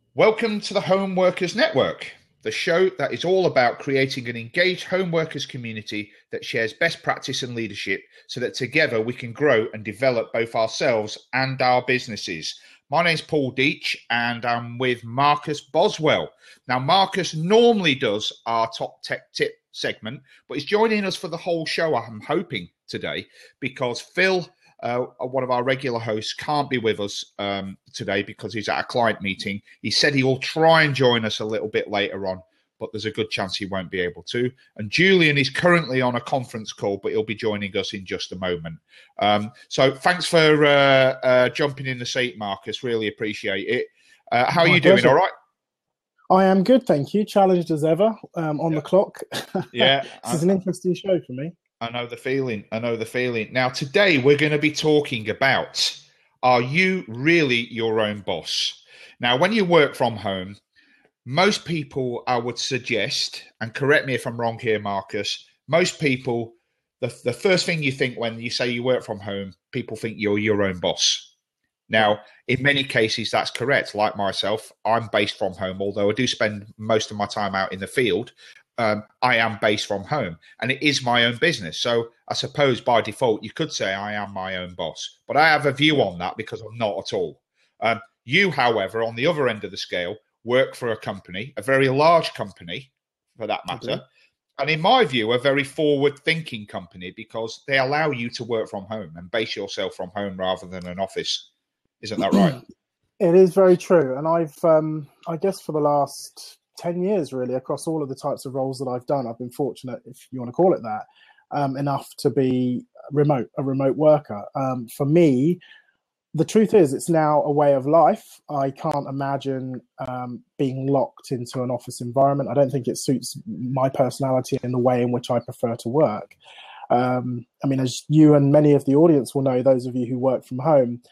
Welcome to the Home Workers Network, the show that is all about creating an engaged home workers community that shares best practice and leadership so that together we can grow and develop both ourselves and our businesses. My name's Paul Deach and I'm with Marcus Boswell. Now, Marcus normally does our top tech tip segment, but he's joining us for the whole show, I'm hoping, today, because Phil, one of our regular hosts, can't be with us today because he's at a client meeting. He said he will try and join us a little bit later on, but there's a good chance he won't be able to. And Julian is currently on a conference call, but he'll be joining us in just a moment. So thanks for jumping in the seat, Marcus. Really appreciate it. How are you doing? All right? I am good, thank you. Challenged as ever on the clock. Yeah. This is an interesting show for me. I know the feeling. Now, today we're going to be talking about, are you really your own boss? Now, when you work from home, most people, I would suggest, and correct me if I'm wrong here, Marcus, most people, the first thing you think when you say you work from home, people think you're your own boss. Now, in many cases, that's correct. Like myself, I'm based from home, although I do spend most of my time out in the field. I am based from home and it is my own business. So I suppose by default, you could say I am my own boss, but I have a view on that because I'm not at all. You, however, on the other end of the scale, work for a company, a very large company for that matter. Okay. And in my view, a very forward-thinking company because they allow you to work from home and base yourself from home rather than an office. Isn't that right? It is very true. And I've, I guess for the last 10 years, really, across all of the types of roles that I've done, I've been fortunate, if you want to call it that, enough to be a remote worker. For me, the truth is it's now a way of life. I can't imagine being locked into an office environment. I don't think it suits my personality in the way in which I prefer to work. I mean, as you and many of the audience will know, those of you who work from home,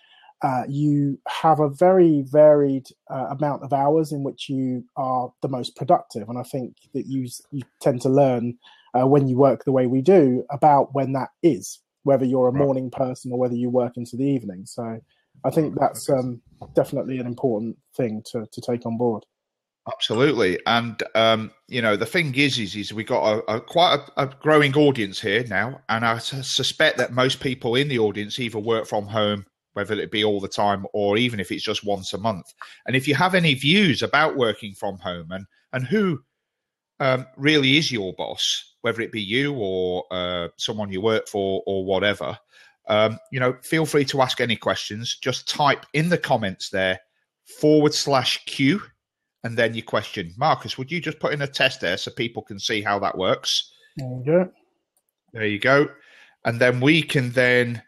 you have a very varied amount of hours in which you are the most productive. And I think that you tend to learn when you work the way we do about when that is, whether you're a morning person or whether you work into the evening. So I think that's definitely an important thing to take on board. Absolutely. And, the thing is we got quite a growing audience here now. And I suspect that most people in the audience either work from home, whether it be all the time or even if it's just once a month. And if you have any views about working from home and who really is your boss, whether it be you or someone you work for or whatever, feel free to ask any questions. Just type in the comments there /Q and then your question. Marcus, would you just put in a test there so people can see how that works? Okay. There you go. And then we can then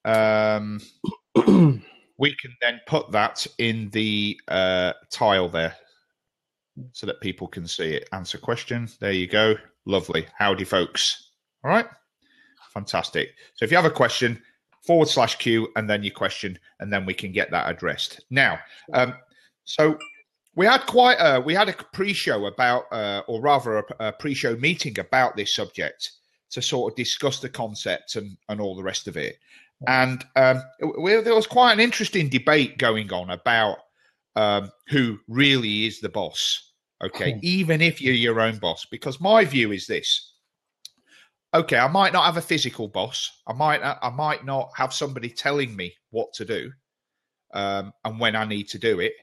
put that in the tile there so that people can see it. Answer question. There you go. Lovely. Howdy, folks. All right. Fantastic. So if you have a question, /Q and then your question, and then we can get that addressed. Now, so we had a pre-show about, or rather a pre-show meeting about this subject to sort of discuss the concept and all the rest of it. And there was quite an interesting debate going on about who really is the boss, okay, even if you're your own boss. Because my view is this, okay, I might not have a physical boss. I might not have somebody telling me what to do and when I need to do it.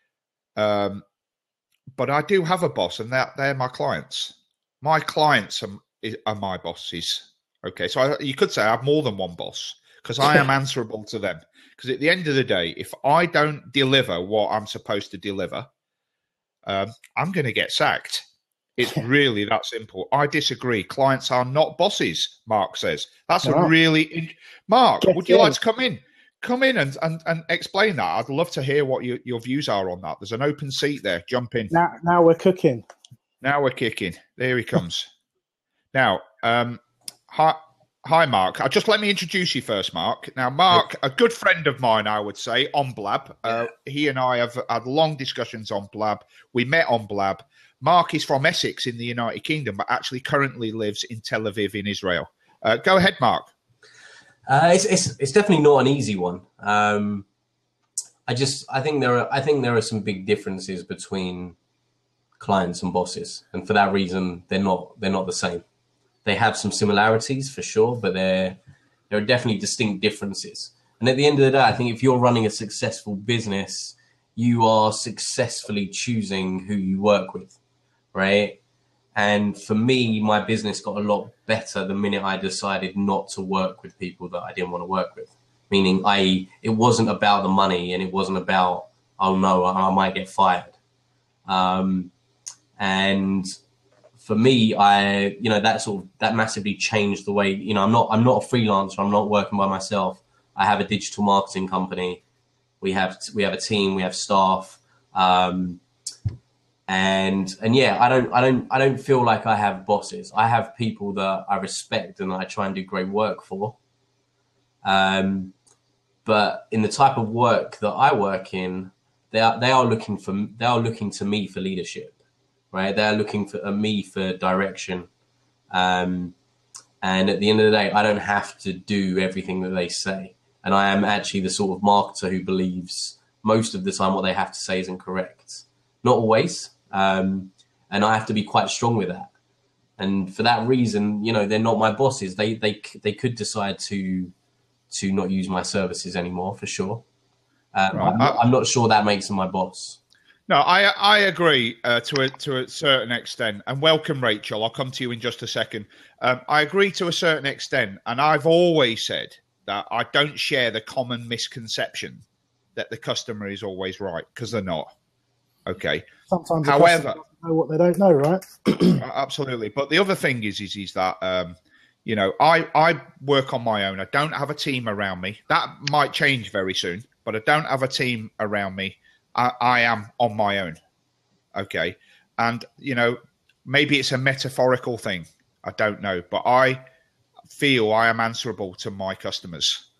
But I do have a boss, and they're my clients. My clients are my bosses, okay? So you could say I have more than one boss, because I am answerable to them. Because at the end of the day, if I don't deliver what I'm supposed to deliver, I'm going to get sacked. It's really that simple. I disagree. Clients are not bosses, Mark says. That's Mark, would you like to come in? Come in and explain that. I'd love to hear what your views are on that. There's an open seat there. Jump in. Now we're cooking. Now we're kicking. There he comes. Now, Hi, Mark. Just let me introduce you first, Mark. Now, Mark, a good friend of mine, I would say, on Blab. He and I have had long discussions on Blab. We met on Blab. Mark is from Essex in the United Kingdom, but actually currently lives in Tel Aviv in Israel. Go ahead, Mark. It's definitely not an easy one. I think there are some big differences between clients and bosses, and for that reason, they're not the same. They have some similarities for sure, but there are definitely distinct differences. And at the end of the day, I think if you're running a successful business, you are successfully choosing who you work with, right? And for me, my business got a lot better the minute I decided not to work with people that I didn't want to work with. Meaning it wasn't about the money, and it wasn't about, oh no, I might get fired. And for me, that massively changed the way, I'm not a freelancer. I'm not working by myself. I have a digital marketing company. We have a team, we have staff. And yeah, I don't feel like I have bosses. I have people that I respect and that I try and do great work for. But in the type of work that I work in, they are looking to me for leadership, right? They are looking for me for direction. And at the end of the day, I don't have to do everything that they say. And I am actually the sort of marketer who believes most of the time what they have to say isn't correct. Not always. And I have to be quite strong with that. And for that reason, they're not my bosses. They could decide to not use my services anymore, for sure. Right. I'm not sure that makes them my boss. No, I agree to a certain extent. And welcome, Rachel. I'll come to you in just a second. I agree to a certain extent. And I've always said that I don't share the common misconception that the customer is always right, because they're not. Okay. Sometimes however, know what they don't know, right? Absolutely. But the other thing is that I work on my own. I don't have a team around me. That might change very soon, but I don't have a team around me. I am on my own. Okay. And, maybe it's a metaphorical thing. I don't know, but I feel I am answerable to my customers.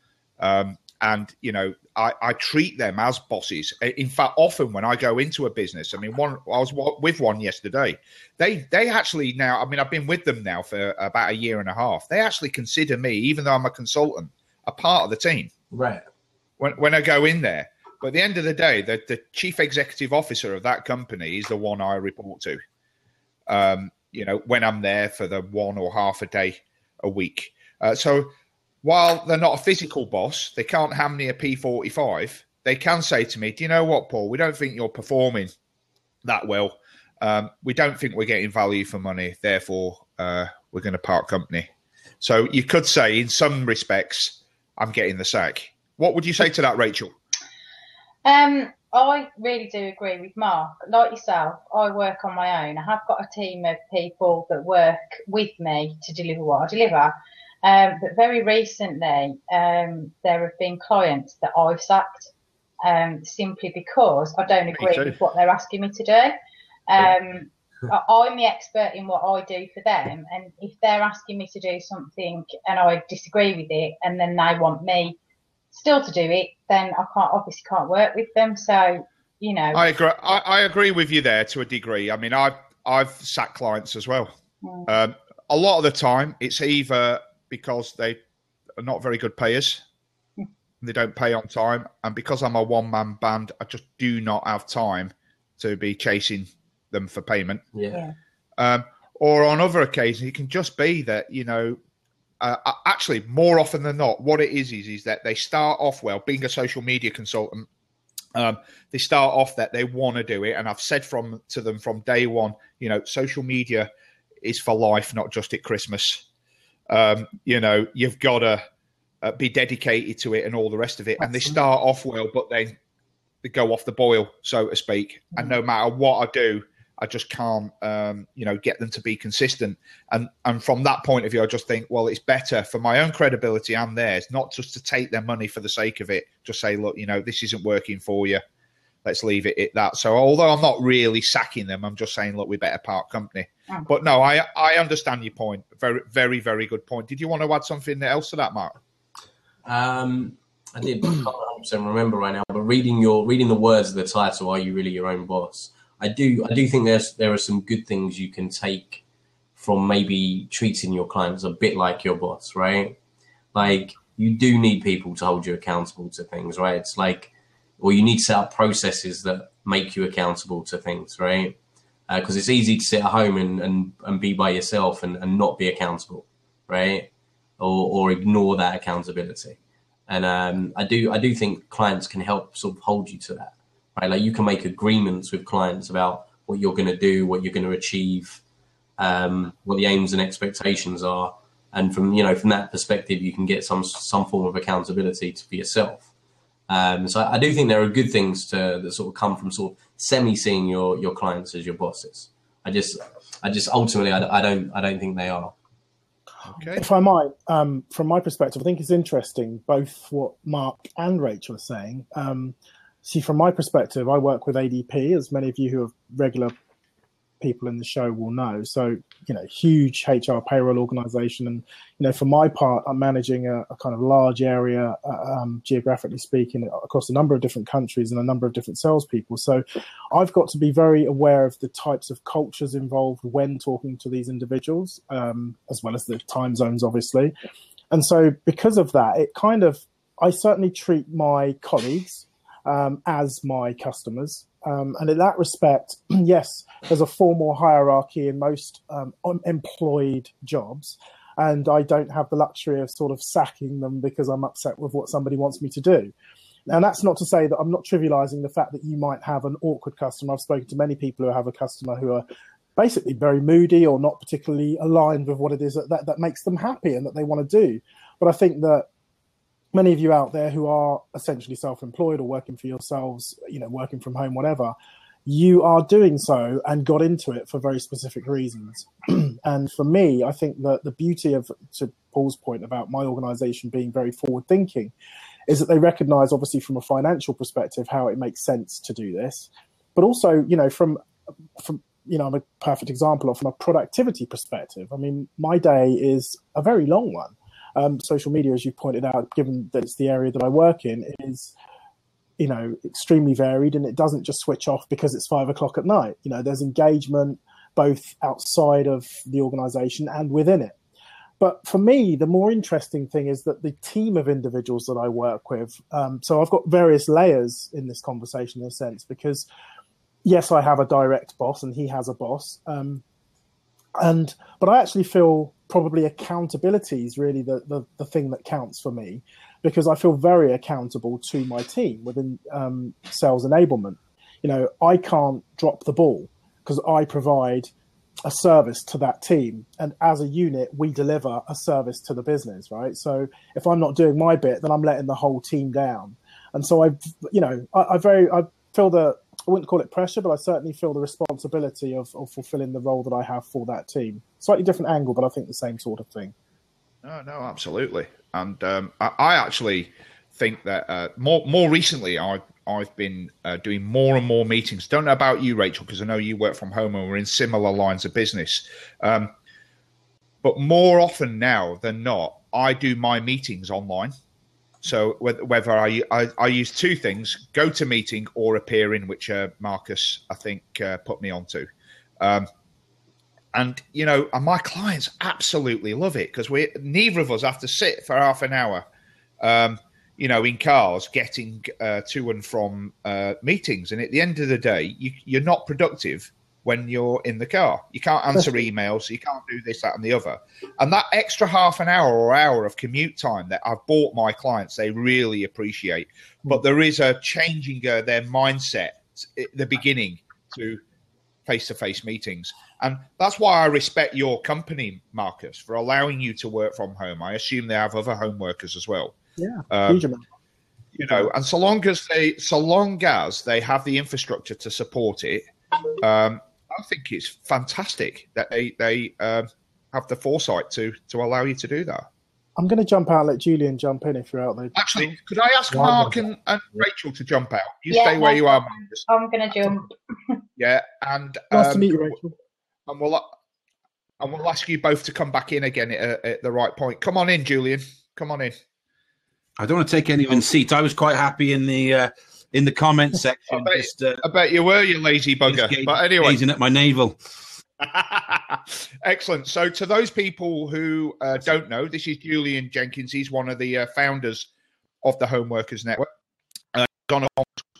I treat them as bosses. In fact, often when I go into a business, I was with one yesterday. They actually now, I've been with them now for about a year and a half. They actually consider me, even though I'm a consultant, a part of the team. Right. When I go in there. But at the end of the day, the chief executive officer of that company is the one I report to. When I'm there for the 1 or half a day a week. So while they're not a physical boss, they can't hand me a P45. They can say to me, do you know what, Paul? We don't think you're performing that well. We don't think we're getting value for money. Therefore, we're going to part company. So you could say in some respects, I'm getting the sack. What would you say to that, Rachel? I really do agree with Mark. Like yourself, I work on my own. I have got a team of people that work with me to deliver what I deliver. But very recently, there have been clients that I've sacked simply because I don't agree with what they're asking me to do. I'm the expert in what I do for them, and if they're asking me to do something and I disagree with it, and then they want me still to do it, then I obviously can't work with them. So, I agree. I agree with you there to a degree. I've sacked clients as well. A lot of the time, it's either because they are not very good payers, they don't pay on time, and because I'm a one-man band, I just do not have time to be chasing them for payment. Yeah. Or on other occasions, it can just be that actually, more often than not, what it is that they start off well. Being a social media consultant, they start off that they want to do it, and I've said to them from day one, social media is for life, not just at Christmas. You've got to be dedicated to it and all the rest of it. And they start off well, but then they go off the boil, so to speak. And no matter what I do, I just can't, get them to be consistent. And from that point of view, I just think, well, it's better for my own credibility and theirs, not just to take their money for the sake of it. Just say, look, this isn't working for you. Let's leave it at that. So although I'm not really sacking them, I'm just saying, look, we better part company. But no, I understand your point. Very, very, very good point. Did you want to add something else to that, Mark? I did. I can't 100% remember right now, but reading the words of the title, "Are You Really Your Own Boss?" I do think there are some good things you can take from maybe treating your clients a bit like your boss, right? Like, you do need people to hold you accountable to things, right? It's like, or you need to set up processes that make you accountable to things, right? Because it's easy to sit at home and be by yourself and not be accountable, right? Or ignore that accountability. And I do think clients can help sort of hold you to that, right? Like you can make agreements with clients about what you're going to do, what you're going to achieve, what the aims and expectations are. And from that perspective, you can get some form of accountability for yourself. So I do think there are good things that sort of come from sort of seeing your clients as your bosses. I just ultimately I don't think they are. Okay. If I might, from my perspective, I think it's interesting both what Mark and Rachel are saying. See, from my perspective, I work with ADP, as many of you who are regular people in the show will know. So, huge HR payroll organization. And, for my part, I'm managing a kind of large area, geographically speaking, across a number of different countries and a number of different salespeople. So I've got to be very aware of the types of cultures involved when talking to these individuals, as well as the time zones, obviously. And so because of that, I certainly treat my colleagues as my customers. And in that respect, yes, there's a formal hierarchy in most employed jobs, and I don't have the luxury of sort of sacking them because I'm upset with what somebody wants me to do. And that's not to say that I'm not trivializing the fact that you might have an awkward customer. I've spoken to many people who have a customer who are basically very moody or not particularly aligned with what it is that makes them happy and that they want to do. But I think that many of you out there who are essentially self-employed or working for yourselves, working from home, whatever, you are doing so and got into it for very specific reasons. And for me, I think that the beauty of, to Paul's point about my organization being very forward-thinking, is that they recognize, obviously, from a financial perspective, how it makes sense to do this. But also, from I'm a perfect example of from a productivity perspective. I mean, my day is a very long one. Social media, as you pointed out, given that it's the area that I work in, is, extremely varied, and it doesn't just switch off because it's 5 o'clock at night. There's engagement both outside of the organization and within it. But for me, the more interesting thing is that the team of individuals that I work with, so I've got various layers in this conversation in a sense, because yes, I have a direct boss and he has a boss. But I actually feel probably accountability is really the thing that counts for me, because I feel very accountable to my team within sales enablement. I can't drop the ball because I provide a service to that team. And as a unit, we deliver a service to the business, right? So if I'm not doing my bit, then I'm letting the whole team down. And so I feel the, I wouldn't call it pressure, but I certainly feel the responsibility of fulfilling the role that I have for that team. Slightly different angle, but I think the same sort of thing. No, absolutely. And I actually think that more recently, I've been doing more and more meetings. Don't know about you, Rachel, because I know you work from home and we're in similar lines of business. But more often now than not, I do my meetings online. So whether I use two things, GoToMeeting or Appearing, which Marcus, I think, put me onto. And my clients absolutely love it because neither of us have to sit for half an hour, in cars getting to and from meetings. And at the end of the day, you're not productive when you're in the car. You can't answer emails. You can't do this, that, and the other. And that extra half an hour or hour of commute time that I've bought my clients, they really appreciate. But there is a changing their mindset at the beginning to face-to-face meetings. And that's why I respect your company, Marcus, for allowing you to work from home. I assume they have other home workers as well. Yeah, and so long as they have the infrastructure to support it, I think it's fantastic that they have the foresight to allow you to do that. I'm going to jump out and let Julian jump in if you're out there. Actually, could I ask Mark and Rachel to jump out? You stay where you are, Marcus. I'm going to jump. Yeah, and nice to meet you, Rachel. And we'll ask you both to come back in again at the right point. Come on in, Julian. Come on in. I don't want to take anyone's seat. I was quite happy in the comment section. I bet you were, you lazy bugger. But anyway, gazing at my navel. Excellent. So to those people who don't know, this is Julian Jenkins. He's one of the founders of the Home Workers Network. Gone on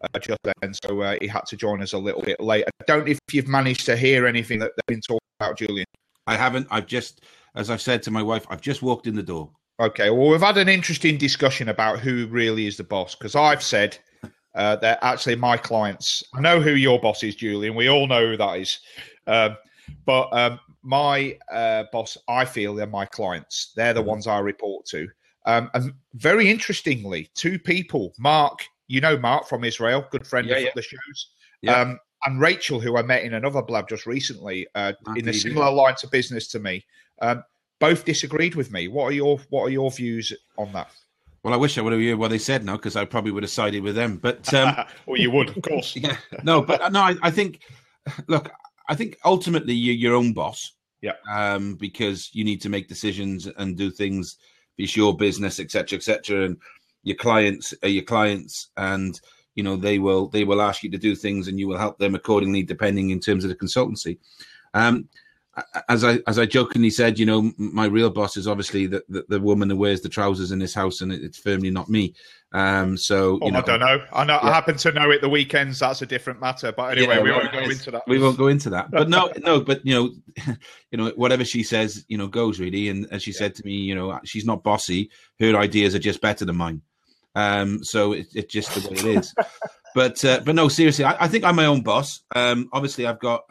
just then, so he had to join us a little bit late. I don't know if you've managed to hear anything that they've been talking about, Julian. I haven't. I've just, as I've said to my wife, I've just walked in the door. Okay, well, we've had an interesting discussion about who really is the boss, because I've said that actually my clients, I know who your boss is, Julian. We all know who that is. But my boss, I feel they're my clients. They're the ones I report to. And very interestingly, two people, Mark, you know Mark from Israel, good friend of the shows, and Rachel, who I met in another blab just recently, in a similar line of business to me, both disagreed with me. What are your views on that? Well, I wish I would have heard what they said now, because I probably would have sided with them. But well, you would, of course. Yeah, no, but no, I think. Look, I think ultimately you're your own boss. Yeah. Because you need to make decisions and do things. It's your business, etc., etc., and your clients are your clients, and they will ask you to do things, and you will help them accordingly, depending in terms of the consultancy. As I jokingly said, my real boss is obviously the woman who wears the trousers in this house, and it's firmly not me. I don't know. I happen to know it the weekends. That's a different matter. But anyway, we won't go into that. We won't go into that. But but whatever she says, goes really. And as she said to me, she's not bossy. Her ideas are just better than mine. So it's just the way it is. But no, seriously, I think I'm my own boss. Obviously, I've got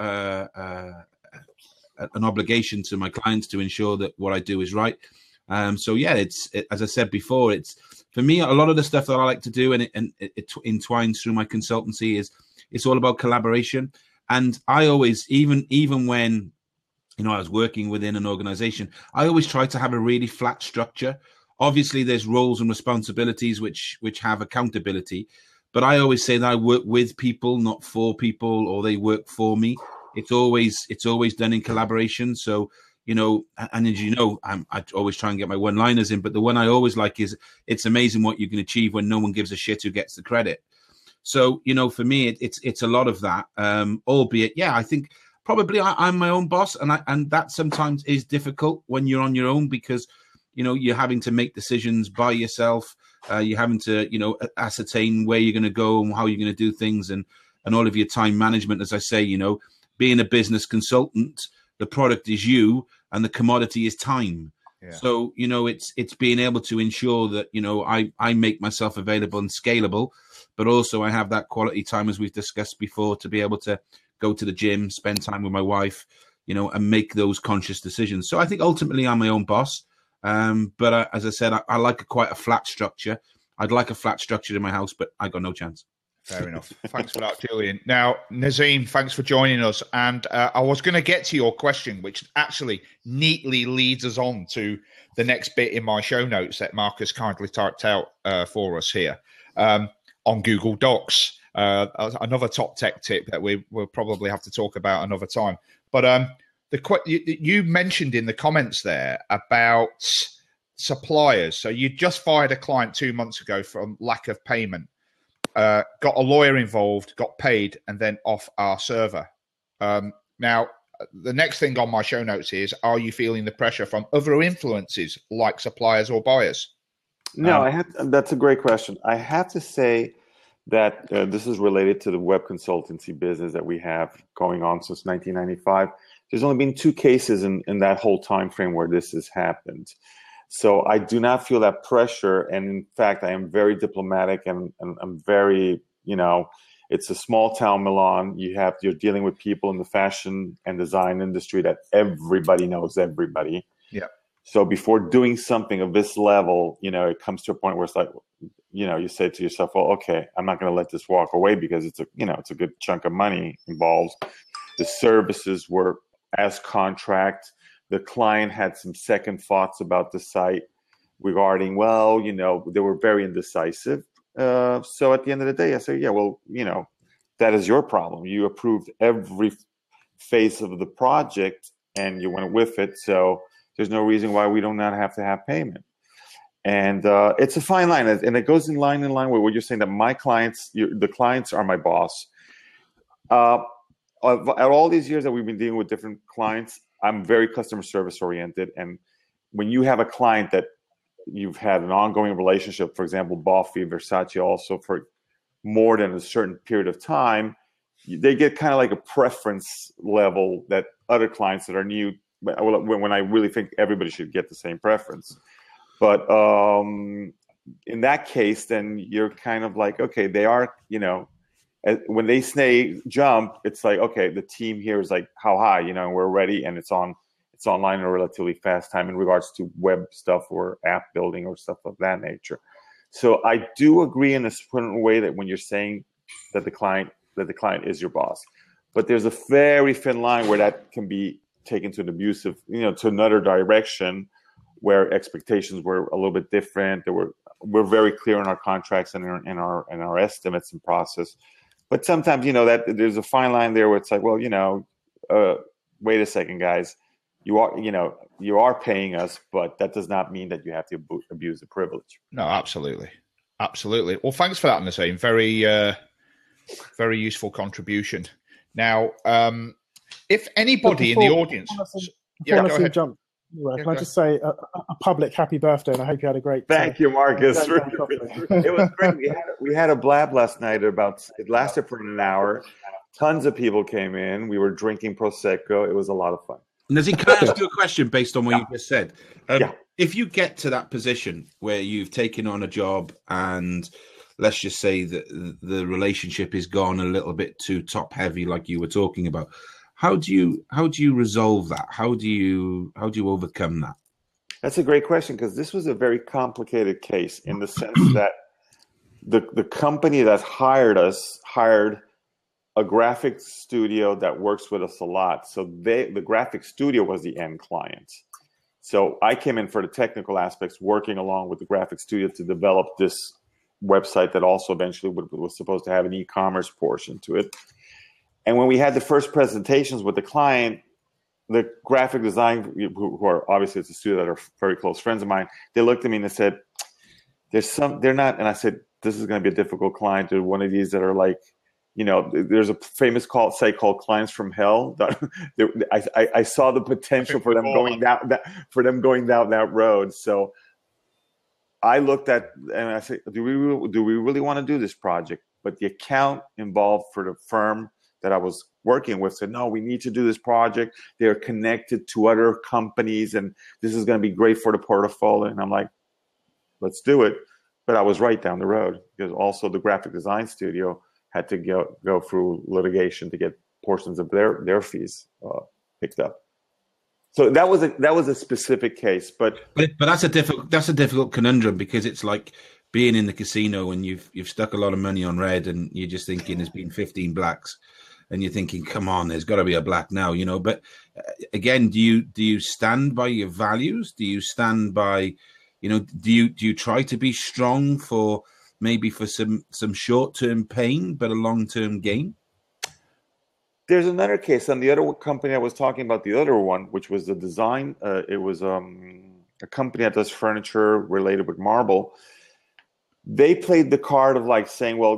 an obligation to my clients to ensure that what I do is right. So yeah, as I said before, it's for me, a lot of the stuff that I like to do, and it entwines through my consultancy, it's all about collaboration. And I always, even when I was working within an organization, I always try to have a really flat structure. Obviously, there's roles and responsibilities which have accountability, but I always say that I work with people, not for people, or they work for me. It's always done in collaboration. So, and as you know, I always try and get my one-liners in, but the one I always like is, it's amazing what you can achieve when no one gives a shit who gets the credit. So, for me, it's a lot of that, albeit, I think probably I'm my own boss, and that sometimes is difficult when you're on your own, because, you're having to make decisions by yourself. You're having to, ascertain where you're going to go and how you're going to do things, and all of your time management. As I say, being a business consultant, the product is you and the commodity is time. Yeah. So, it's being able to ensure that, I make myself available and scalable, but also I have that quality time, as we've discussed before, to be able to go to the gym, spend time with my wife, and make those conscious decisions. So I think ultimately I'm my own boss. But as I said, I like quite a flat structure. I'd like a flat structure in my house, but I got no chance. Fair enough. Thanks for that, Julian. Now, Nazim, thanks for joining us. And I was going to get to your question, which actually neatly leads us on to the next bit in my show notes that Marcus kindly typed out for us here on Google Docs. Another top tech tip that we will probably have to talk about another time. But you mentioned in the comments there about suppliers. So you just fired a client 2 months ago from lack of payment. Got a lawyer involved, got paid, and then off our server. Now, the next thing on my show notes is, are you feeling the pressure from other influences like suppliers or buyers? No, that's a great question. I have to say that this is related to the web consultancy business that we have going on since 1995. There's only been 2 cases in that whole time frame where this has happened. So I do not feel that pressure. And in fact, I am very diplomatic, and I'm very, it's a small town, Milan. You're dealing with people in the fashion and design industry that everybody knows everybody. Yeah. So before doing something of this level, it comes to a point where it's like, you say to yourself, well, okay, I'm not going to let this walk away, because it's a good chunk of money involved. The services were as contract. The client had some second thoughts about the site regarding, they were very indecisive. So at the end of the day, I say, that is your problem. You approved every phase of the project and you went with it. So there's no reason why we do not have to have payment. And it's a fine line. And it goes in line with what you're saying, that my clients, the clients are my boss. At all these years that we've been dealing with different clients, I'm very customer service oriented. And when you have a client that you've had an ongoing relationship, for example, Boffy, Versace also for more than a certain period of time, they get kind of like a preference level that other clients that are new, when I really think everybody should get the same preference. But in that case, then you're kind of like, okay, they are, when they say jump, it's like, okay, the team here is like, how high, and we're ready, and it's online in a relatively fast time in regards to web stuff or app building or stuff of that nature. So I do agree in a certain way that when you're saying that the client is your boss, but there's a very thin line where that can be taken to an abusive, to another direction, where expectations were a little bit different. We're very clear in our contracts and in our estimates and process. But sometimes, that there's a fine line there where it's like, well, wait a second, guys, you are paying us, but that does not mean that you have to abuse the privilege. No, absolutely. Well, thanks for that, Nazeem. Very, very useful contribution. Now, if anybody in the audience, go ahead. Jump. Can I just say a public happy birthday, and I hope you had a great day. Thank you, Marcus. It was great. We had a blab last night. It lasted for an hour. Tons of people came in. We were drinking Prosecco. It was a lot of fun. Nazeem, can I ask you a question based on what you just said? If you get to that position where you've taken on a job and let's just say that the relationship is gone a little bit too top heavy, like you were talking about, how do you resolve that? How do you overcome that? That's a great question, because this was a very complicated case in the sense that the company that hired us hired a graphic studio that works with us a lot. So the graphic studio was the end client. So I came in for the technical aspects, working along with the graphic studio to develop this website that also eventually was supposed to have an e-commerce portion to it. And when we had the first presentations with the client, the graphic design, who are obviously it's a studio that are very close friends of mine, they looked at me and they said, they're not, and I said, this is going to be a difficult client. They're one of these that are like, there's a famous site called Clients from Hell. I saw the potential for them going down that road. So I looked at and I said, do we really want to do this project? But the account involved for the firm that I was working with said, no, we need to do this project. They're connected to other companies, and this is going to be great for the portfolio. And I'm like, let's do it. But I was right down the road, because also the graphic design studio had to go through litigation to get portions of their fees picked up. So that was a specific case, but that's a difficult conundrum, because it's like being in the casino and you've stuck a lot of money on red, and you're just thinking there's been 15 blacks, and you're thinking, come on, there's got to be a black now, But again, do you stand by your values? Do you stand by, do you try to be strong for maybe for some short-term pain, but a long-term gain? There's another case on the other company I was talking about, the other one, which was the design. It was a company that does furniture related with marble. They played the card of like saying, well,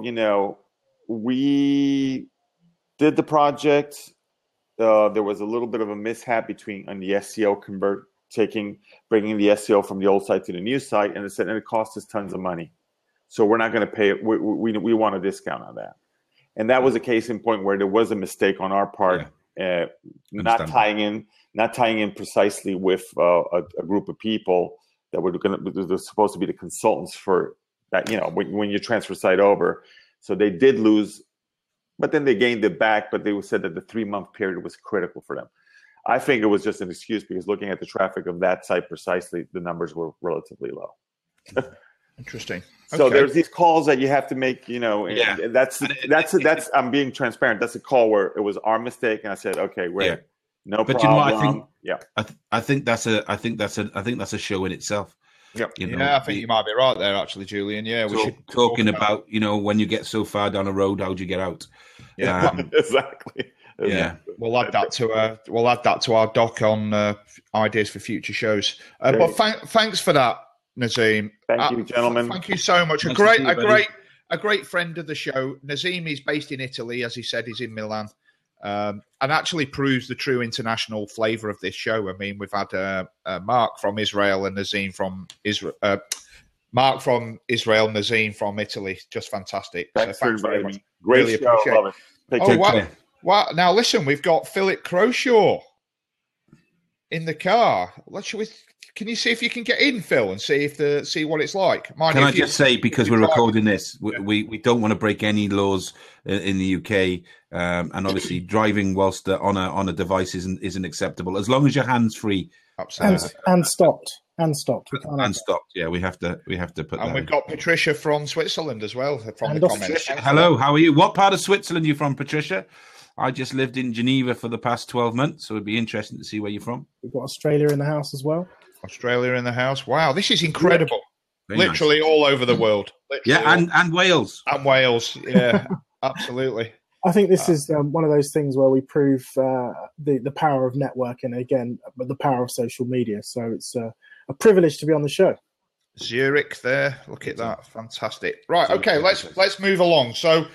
we did the project. There was a little bit of a mishap on the SEO bringing the SEO from the old site to the new site, and it cost us tons of money. So we're not going to pay it. We want a discount on that. And that was a case in point where there was a mistake on our part, not tying in precisely with a group of people that were supposed to be the consultants for that. When you transfer site over, so they did lose, but then they gained it back. But they said that the 3-month period was critical for them. I think it was just an excuse, because looking at the traffic of that site precisely, the numbers were relatively low. Interesting. So there's these calls that you have to make, and that's I'm being transparent. That's a call where it was our mistake, and I said, okay, no problem. But I think that's a show in itself. Yep. I think you might be right there, actually, Julian. Yeah, we should talking about when you get so far down a road, how do you get out? Yeah, exactly. Yeah, we'll add that to our doc on ideas for future shows. But thanks for that, Nazeem. Thank you, gentlemen. Thank you so much. A great friend of the show. Nazeem is based in Italy, as he said. He's in Milan, and actually proves the true international flavour of this show. I mean, we've had Mark from Israel and Nazeem from Israel. Mark from Israel, Nazim from Italy. Just fantastic. Thanks so for thanks very inviting much. me. Great Really show. appreciate Love it. Take Oh, care. wow. Wow. Now, listen, we've got Philip Croshaw in the car. Can you see if you can get in, Phil, and see what it's like? Can I just say, because we're recording this, we don't want to break any laws in the UK, and obviously driving whilst on a device isn't acceptable as long as your hands free. Absolutely. And stopped. Stopped. Yeah, we have to put. And we've got Patricia from Switzerland as well. From the comments. Patricia, hello, how are you? What part of Switzerland are you from, Patricia? I just lived in Geneva for the past 12 months, so it'd be interesting to see where you're from. We've got Australia in the house as well. Australia in the house. Wow, this is incredible. Very Literally nice. all over the world. And Wales. And Wales. Yeah, absolutely. I think this is one of those things where we prove the power of networking, again, but the power of social media. So it's a privilege to be on the show. Zurich there. Look at that. Fantastic. Right. Okay. Let's move along. So,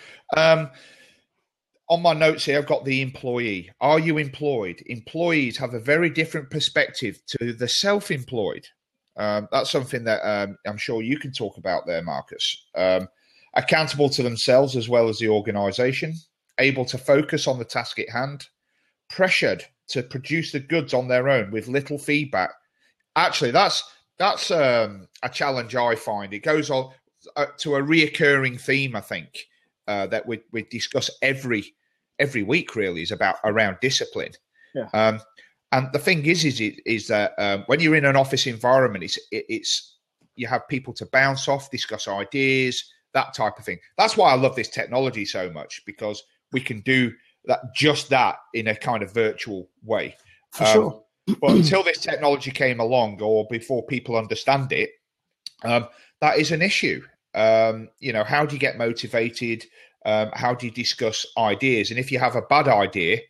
on my notes here, I've got the employee. Are you employed? Employees have a very different perspective to the self-employed. That's something that I'm sure you can talk about there, Marcus. Accountable to themselves as well as the organisation, able to focus on the task at hand, pressured to produce the goods on their own with little feedback. Actually, that's a challenge I find. It goes on to a reoccurring theme, I think, that we discuss every week. Really, is around discipline. Yeah. And the thing is that when you're in an office environment, it's you have people to bounce off, discuss ideas, that type of thing. That's why I love this technology so much, because we can do that in a kind of virtual way. For sure. But until this technology came along, or before people understand it, that is an issue. How do you get motivated? How do you discuss ideas? And if you have a bad idea,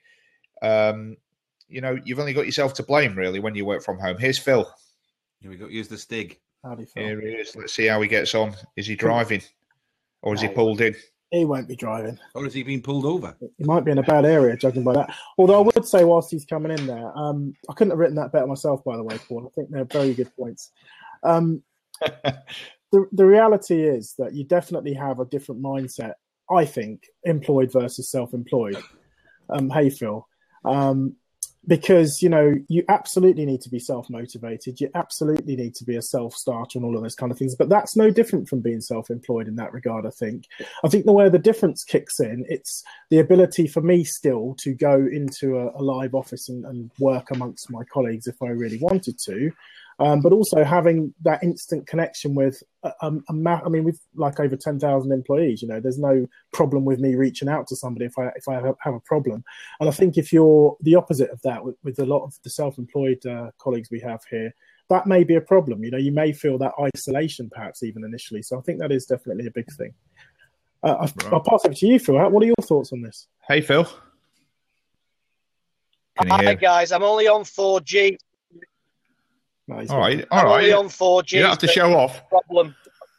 you've only got yourself to blame, really, when you work from home. Here's Phil. Here we go. Use the Stig. Howdy, Phil. Here he is. Let's see how he gets on. Is he driving? Or is he pulled in? He won't be driving. Or has he been pulled over? He might be in a bad area, judging by that. Although I would say, whilst he's coming in there, I couldn't have written that better myself, by the way, Paul. I think they're very good points. The reality is that you definitely have a different mindset, I think, employed versus self-employed. Hey, Phil. Because, you absolutely need to be self-motivated. You absolutely need to be a self-starter and all of those kind of things. But that's no different from being self-employed in that regard, I think. I think the way the difference kicks in, it's the ability for me still to go into a live office and work amongst my colleagues if I really wanted to. But also having that instant connection with we've like over 10,000 employees. There's no problem with me reaching out to somebody if I have a problem. And I think if you're the opposite of that with a lot of the self-employed colleagues we have here, that may be a problem. You may feel that isolation perhaps even initially. So I think that is definitely a big thing. I'll pass it to you, Phil. What are your thoughts on this? Hey, Phil. Hi, guys. I'm only on 4G. All right. Only on 4G. You don't have to show off. Problem.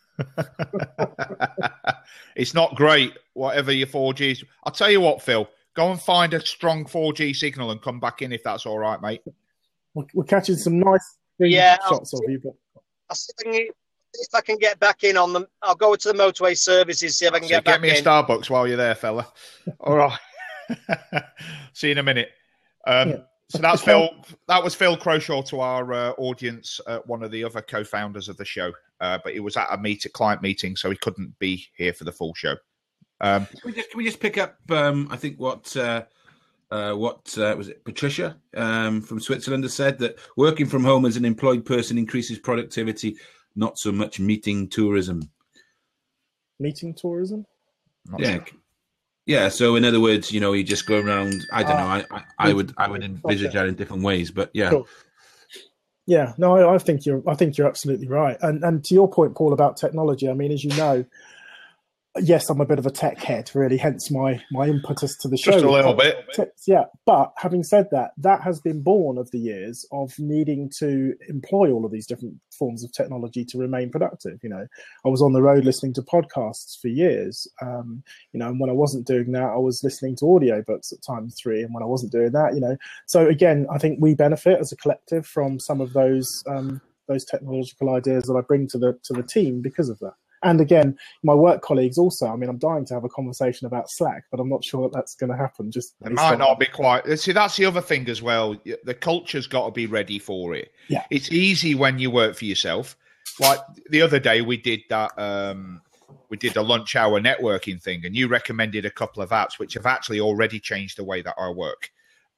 It's not great, whatever your 4G is. I'll tell you what, Phil. Go and find a strong 4G signal and come back in if that's all right, mate. We're catching some nice shots of you. But I'll see if I can get back in on them. I'll go to the motorway services, see if I can get back in. Get me a Starbucks while you're there, fella. All right. See you in a minute. So that's Phil. That was Phil Croshaw to our audience, one of the other co-founders of the show. But he was at a client meeting, so he couldn't be here for the full show. Can we just pick up? I think what was it? Patricia from Switzerland has said that working from home as an employed person increases productivity, not so much meeting tourism. Meeting tourism? Yeah, so in other words, you just go around. I don't know. I would envisage that in different ways, but yeah. Cool. Yeah, no, I think you're absolutely right. And to your point, Paul, about technology, I mean, as you know, yes, I'm a bit of a tech head, really, hence my impetus to the show. Just a little bit. Yeah, but having said that, that has been born of the years of needing to employ all of these different forms of technology to remain productive. I was on the road listening to podcasts for years, and when I wasn't doing that, I was listening to audiobooks at times 3, and when I wasn't doing that, So again, I think we benefit as a collective from some of those those technological ideas that I bring to the team because of that. And again, my work colleagues also. I mean, I'm dying to have a conversation about Slack, but I'm not sure that's going to happen. Just it might not be quite. See, that's the other thing as well. The culture's got to be ready for it. Yeah, it's easy when you work for yourself. Like the other day, we did that. We did a lunch hour networking thing, and you recommended a couple of apps which have actually already changed the way that I work.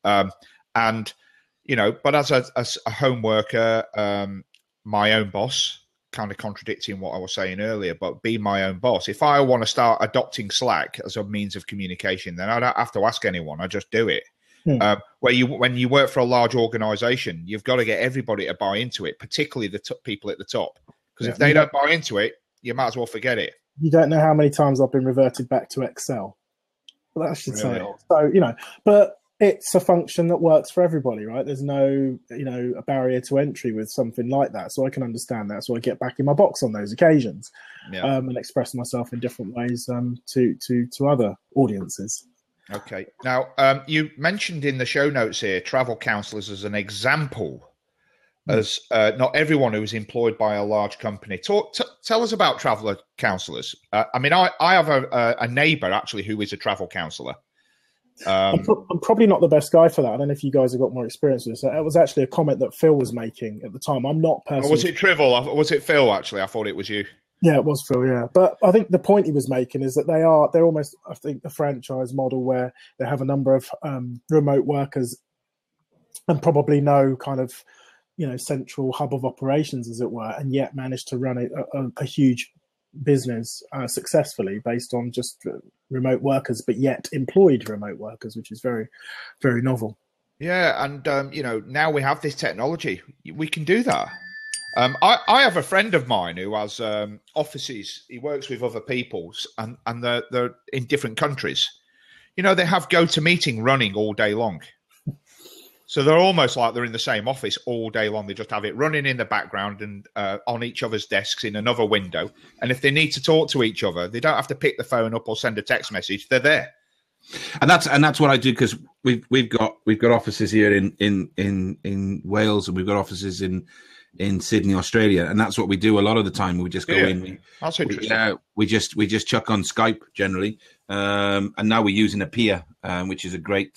And you know, but as a home worker, my own boss. Kind of contradicting what I was saying earlier, but be my own boss. If I want to start adopting Slack as a means of communication, then I don't have to ask anyone. I just do it. When you work for a large organization, you've got to get everybody to buy into it, particularly the people at the top. Because if they don't buy into it, you might as well forget it. You don't know how many times I've been reverted back to Excel. Well, that should say it all. So, you know, but it's a function that works for everybody, right? There's no, a barrier to entry with something like that. So I can understand that. So I get back in my box on those occasions and express myself in different ways to other audiences. Okay. Now, you mentioned in the show notes here, travel counsellors as an example, as not everyone who is employed by a large company. Tell us about traveller counsellors. I mean, I have a neighbour, actually, who is a travel counsellor. I'm probably not the best guy for that. I don't know if you guys have got more experience with this. It was actually a comment that Phil was making at the time. I'm not personally. Was it Trivial? Was it Phil? Actually, I thought it was you. Yeah, it was Phil. Yeah, but I think the point he was making is that they're almost, I think, the franchise model where they have a number of remote workers and probably no kind of central hub of operations, as it were, and yet manage to run a huge business successfully based on just remote workers, but yet employed remote workers, which is very, very novel. Yeah, and now we have this technology. We can do that. I have a friend of mine who has offices. He works with other people, and they're in different countries. They have GoToMeeting running all day long. So they're almost like they're in the same office all day long. They just have it running in the background and on each other's desks in another window. And if they need to talk to each other, they don't have to pick the phone up or send a text message. They're there. And that's what I do, because we've got offices here in Wales, and we've got offices in Sydney, Australia, and that's what we do a lot of the time. We just go in. That's interesting. We just chuck on Skype generally, and now we're using Appear, which is a great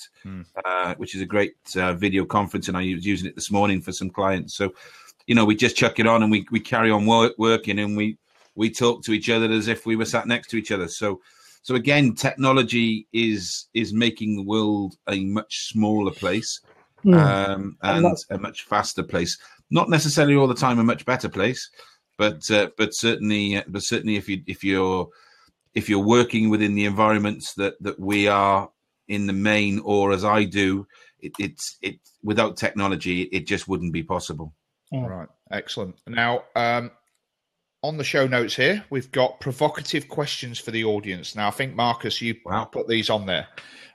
video conference, and I was using it this morning for some clients. So, we just chuck it on and we carry on working, and we talk to each other as if we were sat next to each other. So again, technology is making the world a much smaller place, and a much faster place. Not necessarily all the time a much better place, but certainly if you're working within the environments that we are in the main, or as I do, it's without technology it just wouldn't be possible. Right, excellent. Now, on the show notes here, we've got provocative questions for the audience. Now, I think Marcus, you put these on there,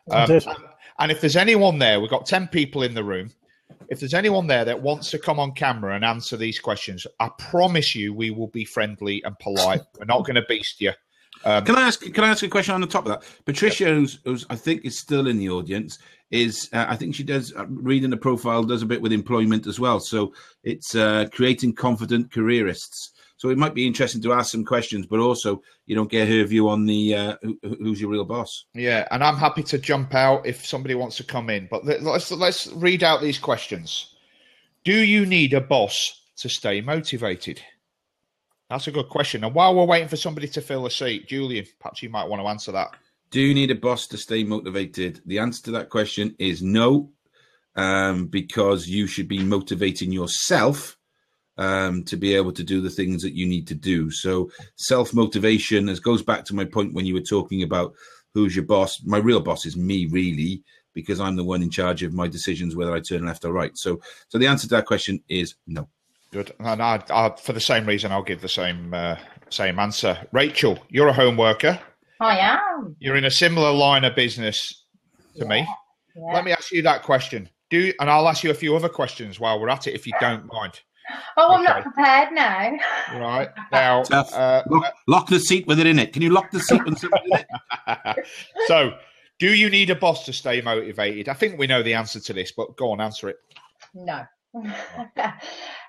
and if there's anyone there, we've got 10 people in the room. If there's anyone there that wants to come on camera and answer these questions, I promise you we will be friendly and polite. We're not going to beast you. Can I ask a question on the top of that? Patricia, who's I think is still in the audience, is I think she does reading the profile, does a bit with employment as well. So it's creating confident careerists. So it might be interesting to ask some questions, but also get her view on the who's your real boss. Yeah, and I'm happy to jump out if somebody wants to come in. But let's read out these questions. Do you need a boss to stay motivated? That's a good question. And while we're waiting for somebody to fill a seat, Julian, perhaps you might want to answer that. Do you need a boss to stay motivated? The answer to that question is no, because you should be motivating yourself to be able to do the things that you need to do. So self-motivation, as goes back to my point when you were talking about who's your boss. My real boss is me, really, because I'm the one in charge of my decisions, whether I turn left or right. So the answer to that question is no. Good. And I for the same reason, I'll give the same answer. Rachel, you're a home worker. I am. You're in a similar line of business to me. Yeah. Let me ask you that question. And I'll ask you a few other questions while we're at it, if you don't mind. Oh, I'm not prepared now. Right. Now, lock the seat with it in it. Can you lock the seat with something in it? So, do you need a boss to stay motivated? I think we know the answer to this, but go on, answer it. No.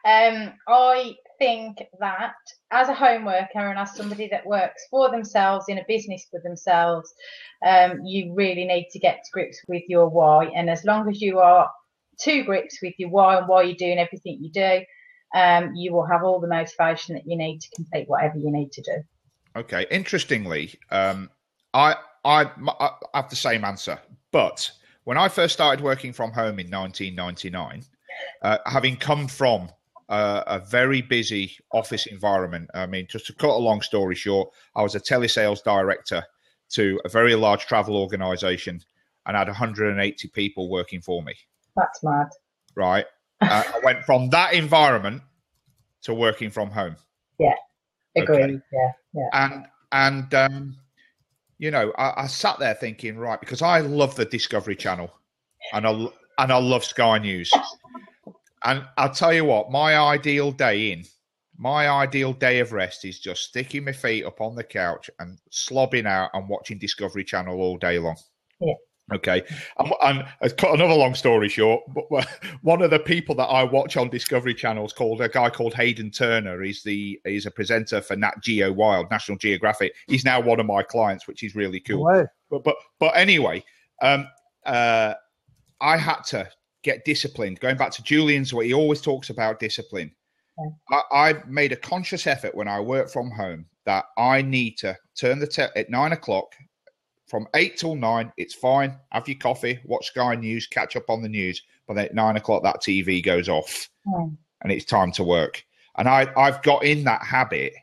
I think that as a home worker and as somebody that works for themselves in a business for themselves, you really need to get to grips with your why. And as long as you are to grips with your why and why you're doing everything you do, you will have all the motivation that you need to complete whatever you need to do. Okay. Interestingly, I have the same answer, but when I first started working from home in 1999, having come from a very busy office environment, I mean, just to cut a long story short, I was a telesales director to a very large travel organization and had 180 people working for me. That's mad. Right. I went from that environment to working from home. Yeah. Agreed. Okay. Yeah. And you know, I sat there thinking, right, because I love the Discovery Channel and I love Sky News. And I'll tell you what, my ideal day of rest is just sticking my feet up on the couch and slobbing out and watching Discovery Channel all day long. Yeah. Okay. And cut another long story short, but one of the people that I watch on Discovery Channel is a guy called Hayden Turner. He's a presenter for Nat Geo Wild, National Geographic. He's now one of my clients, which is really cool. Wow. But anyway, I had to get disciplined. Going back to Julian's, what he always talks about discipline. Yeah. I made a conscious effort when I work from home that I need to turn at 9 o'clock. From 8 till 9, it's fine. Have your coffee, watch Sky News, catch up on the news. But then at 9 o'clock, that TV goes off, and it's time to work. And I've got in that habit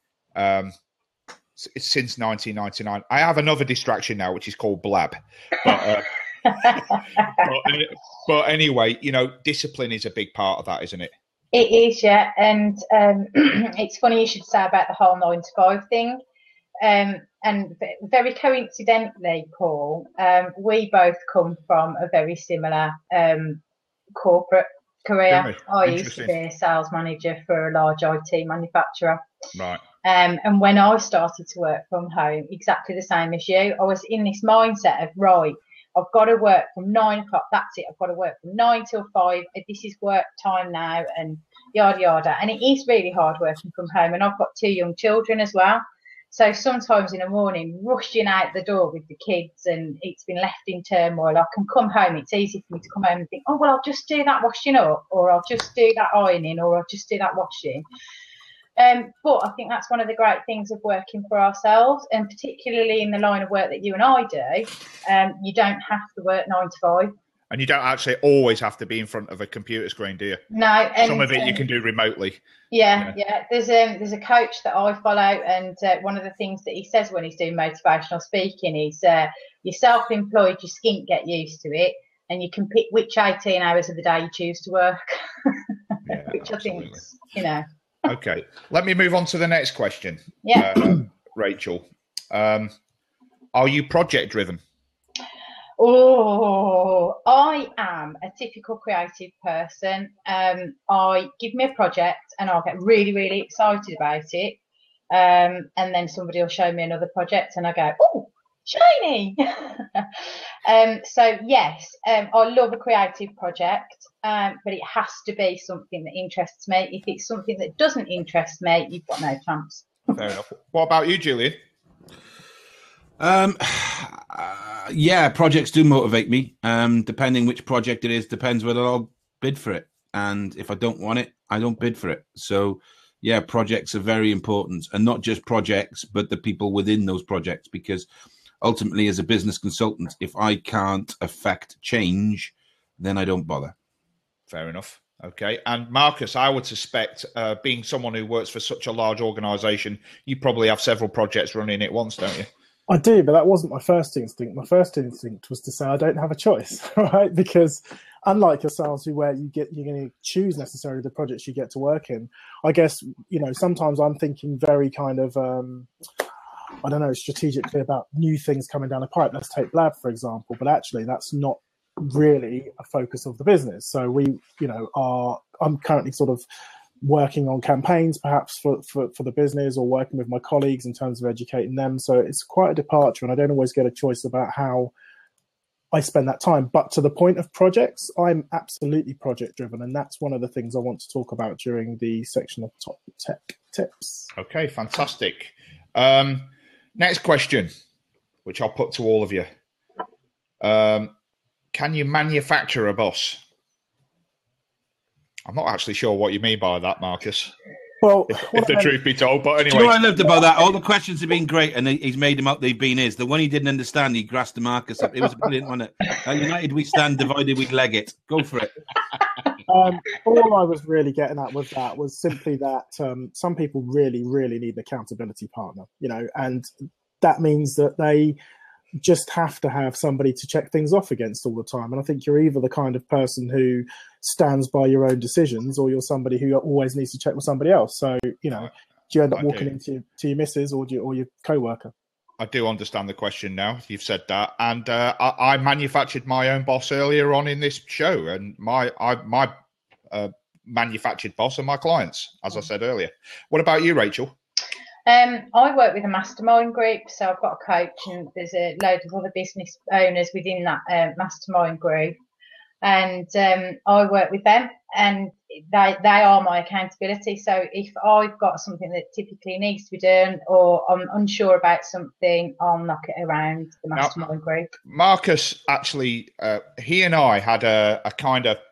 since 1999. I have another distraction now, which is called Blab. But anyway, you know, discipline is a big part of that, isn't it? It is, yeah. And it's funny you should say about the whole 9 to 5 thing. And very coincidentally, Paul, we both come from a very similar corporate career. Really? I used to be a sales manager for a large IT manufacturer. Right. And when I started to work from home, exactly the same as you, I was in this mindset of, right, I've got to work from 9 o'clock. That's it. I've got to work from 9 till 5. This is work time now, and yada, yada. And it is really hard working from home. And I've got 2 young children as well. So sometimes in the morning, rushing out the door with the kids and it's been left in turmoil, I can come home. It's easy for me to come home and think, oh, well, I'll just do that washing up, or I'll just do that ironing, or I'll just do that washing. But I think that's one of the great things of working for ourselves, and particularly in the line of work that you and I do, you don't have to work 9 to 5. And you don't actually always have to be in front of a computer screen, do you? No. And some of it you can do remotely. Yeah. There's a coach that I follow, and one of the things that he says when he's doing motivational speaking is you're self-employed, your skink get used to it, and you can pick which 18 hours of the day you choose to work, yeah, which absolutely. I think, you know. Okay, let me move on to the next question. Yeah. Rachel, are you project driven? Oh, I am a typical creative person. Give me a project and I'll get really, really excited about it. And then somebody will show me another project and I go, oh, shiny. So yes, I love a creative project, but it has to be something that interests me. If it's something that doesn't interest me, you've got no chance. Fair enough. What about you, Julian? Yeah, projects do motivate me. Depending which project it is, depends whether I'll bid for it. And if I don't want it, I don't bid for it. So, yeah, projects are very important. And not just projects, but the people within those projects. Because ultimately, as a business consultant, if I can't affect change, then I don't bother. Fair enough. Okay. And Marcus, I would suspect, being someone who works for such a large organisation, you probably have several projects running at once, don't you? I do, but that wasn't my first instinct. My first instinct was to say I don't have a choice, right? Because unlike yourselves, where you're going to choose necessarily the projects you get to work in, I guess, you know, sometimes I'm thinking very kind of, I don't know, strategically about new things coming down the pipe. Let's take Blab, for example, but actually that's not really a focus of the business. So I'm currently sort of working on campaigns perhaps for the business, or working with my colleagues in terms of educating them. So it's quite a departure, and I don't always get a choice about how I spend that time. But to the point of projects, I'm absolutely project driven, and that's one of the things I want to talk about during the section of top tech tips. Okay, fantastic. Next question, which I'll put to all of you. Can you manufacture a boss? I'm not actually sure what you mean by that, Marcus. Well, if the truth be told, but anyway. Do you know what I loved about that? All the questions have been great, and he's made them out they've been his. The one he didn't understand, he grasped the Marcus up. It was brilliant, wasn't it? United we stand, divided we leg it. Go for it. All I was really getting at with that was simply that some people really, really need an accountability partner, and that means that they just have to have somebody to check things off against all the time. And I think you're either the kind of person who stands by your own decisions, or you're somebody who always needs to check with somebody else. So, do you end up walking into your missus or your co-worker? I do understand the question now. You've said that. And I manufactured my own boss earlier on in this show, and my manufactured boss are my clients, as I said earlier. What about you, Rachel? I work with a mastermind group, so I've got a coach, and there's a load of other business owners within that mastermind group, and I work with them, and they are my accountability. So if I've got something that typically needs to be done, or I'm unsure about something, I'll knock it around the mastermind group. Marcus, actually, he and I had a kind of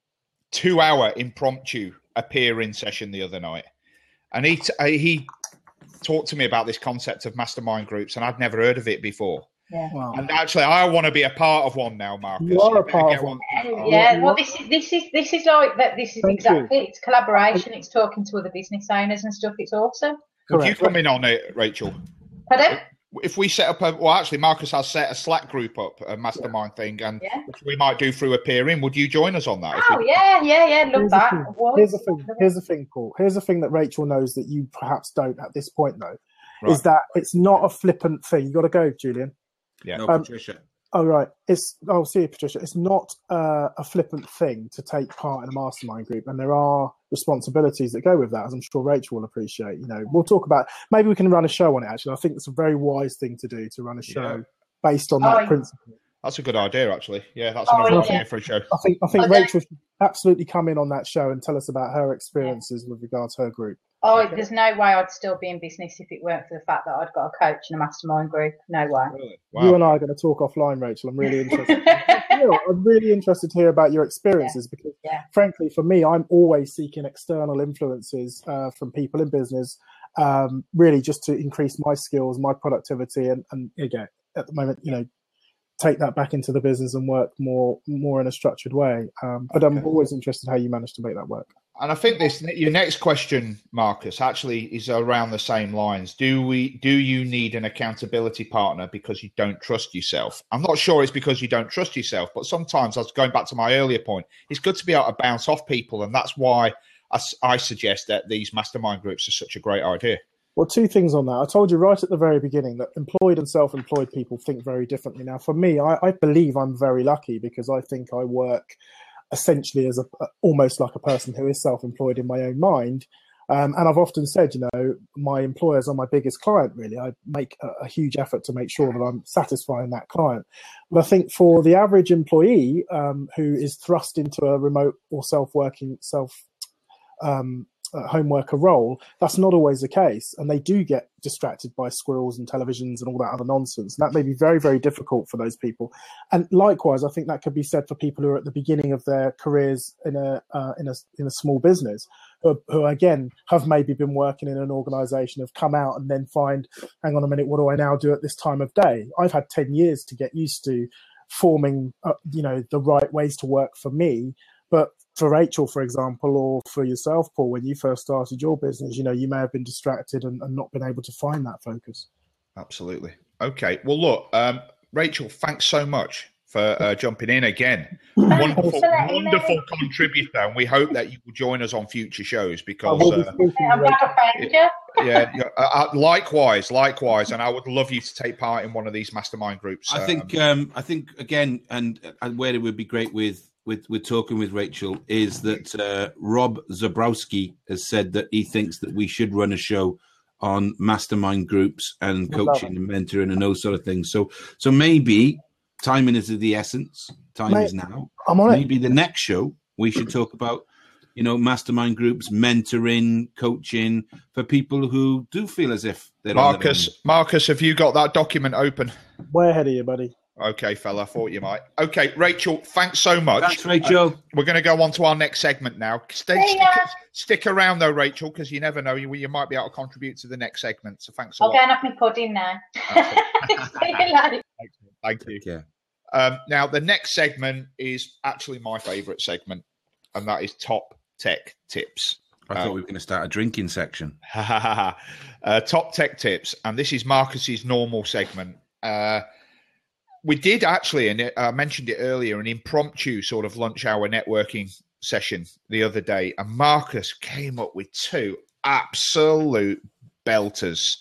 2-hour impromptu appearing session the other night, and he talked to me about this concept of mastermind groups, and I'd never heard of it before. Yeah. Wow. And actually, I want to be a part of one now, Marcus. You are a part of one. Yeah. Well, this is like that. This is exactly. It's collaboration. It's talking to other business owners and stuff. It's awesome. Would you come in on it, Rachel? Pardon? If we set up actually, Marcus has set a Slack group up, a mastermind thing, and which we might do through a peering. Would you join us on that? Oh, yeah. Love that. Here's the thing, Paul. Here's the thing that Rachel knows that you perhaps don't at this point, though, is that it's not a flippant thing. You got to go, Julian. Yeah. No, Patricia. Oh, right. I'll see you, Patricia. It's not a flippant thing to take part in a mastermind group, and there are responsibilities that go with that, as I'm sure Rachel will appreciate. We'll talk about. Maybe we can run a show on it. Actually, I think it's a very wise thing to do, to run a show based on that principle. That's a good idea, actually. Yeah, that's another idea for a show. I think Rachel should absolutely come in on that show and tell us about her experiences with regards to her group. Oh, there's no way I'd still be in business if it weren't for the fact that I'd got a coach and a mastermind group. No way. Really? Wow. You and I are going to talk offline, Rachel. I'm really interested. I'm really interested to hear about your experiences because, frankly, for me, I'm always seeking external influences from people in business, really just to increase my skills, my productivity, and again, at the moment, take that back into the business and work more in a structured way. But I'm always interested how you manage to make that work. And I think your next question, Marcus, actually is around the same lines. Do you need an accountability partner because you don't trust yourself? I'm not sure it's because you don't trust yourself, but sometimes, I was going back to my earlier point, it's good to be able to bounce off people, and that's why I suggest that these mastermind groups are such a great idea. Well, two things on that. I told you right at the very beginning that employed and self-employed people think very differently. Now, for me, I believe I'm very lucky because I think I work essentially as almost like a person who is self-employed in my own mind. And I've often said, my employers are my biggest client, really. I make a huge effort to make sure that I'm satisfying that client. But I think for the average employee who is thrust into a remote or self-working, home worker role, that's not always the case, and they do get distracted by squirrels and televisions and all that other nonsense, and that may be very, very difficult for those people. And likewise, I think that could be said for people who are at the beginning of their careers in a small business, who again have maybe been working in an organization, have come out and then find, hang on a minute, what do I now do at this time of day? I've had 10 years to get used to forming the right ways to work for me. But for Rachel, for example, or for yourself, Paul, when you first started your business, you may have been distracted and not been able to find that focus. Absolutely. Okay. Well, look, Rachel, thanks so much for jumping in again. Wonderful contributor, and we hope that you will join us on future shows because likewise, and I would love you to take part in one of these mastermind groups. I think again, and where it would be great with talking with Rachel is that Rob Zabrowski has said that he thinks that we should run a show on mastermind groups and coaching and mentoring and those sort of things. So maybe timing is of the essence. Time Mate, is now. I'm on it. Maybe the next show we should talk about, mastermind groups, mentoring, coaching for people who do feel as if they're on their own. Marcus, have you got that document open? Way ahead of you, buddy. Okay, fella, I thought you might. Okay, Rachel, thanks so much. Thanks, Rachel. We're going to go on to our next segment now. Stick around, though, Rachel, because you never know. You might be able to contribute to the next segment. So thanks a lot. I'll go and have my pudding now. See you later. Thank you. Now, the next segment is actually my favourite segment, and that is Top Tech Tips. I thought we were going to start a drinking section. Top Tech Tips, and this is Marcus's normal segment. We did actually, and I mentioned it earlier, an impromptu sort of lunch hour networking session the other day, and Marcus came up with two absolute belters.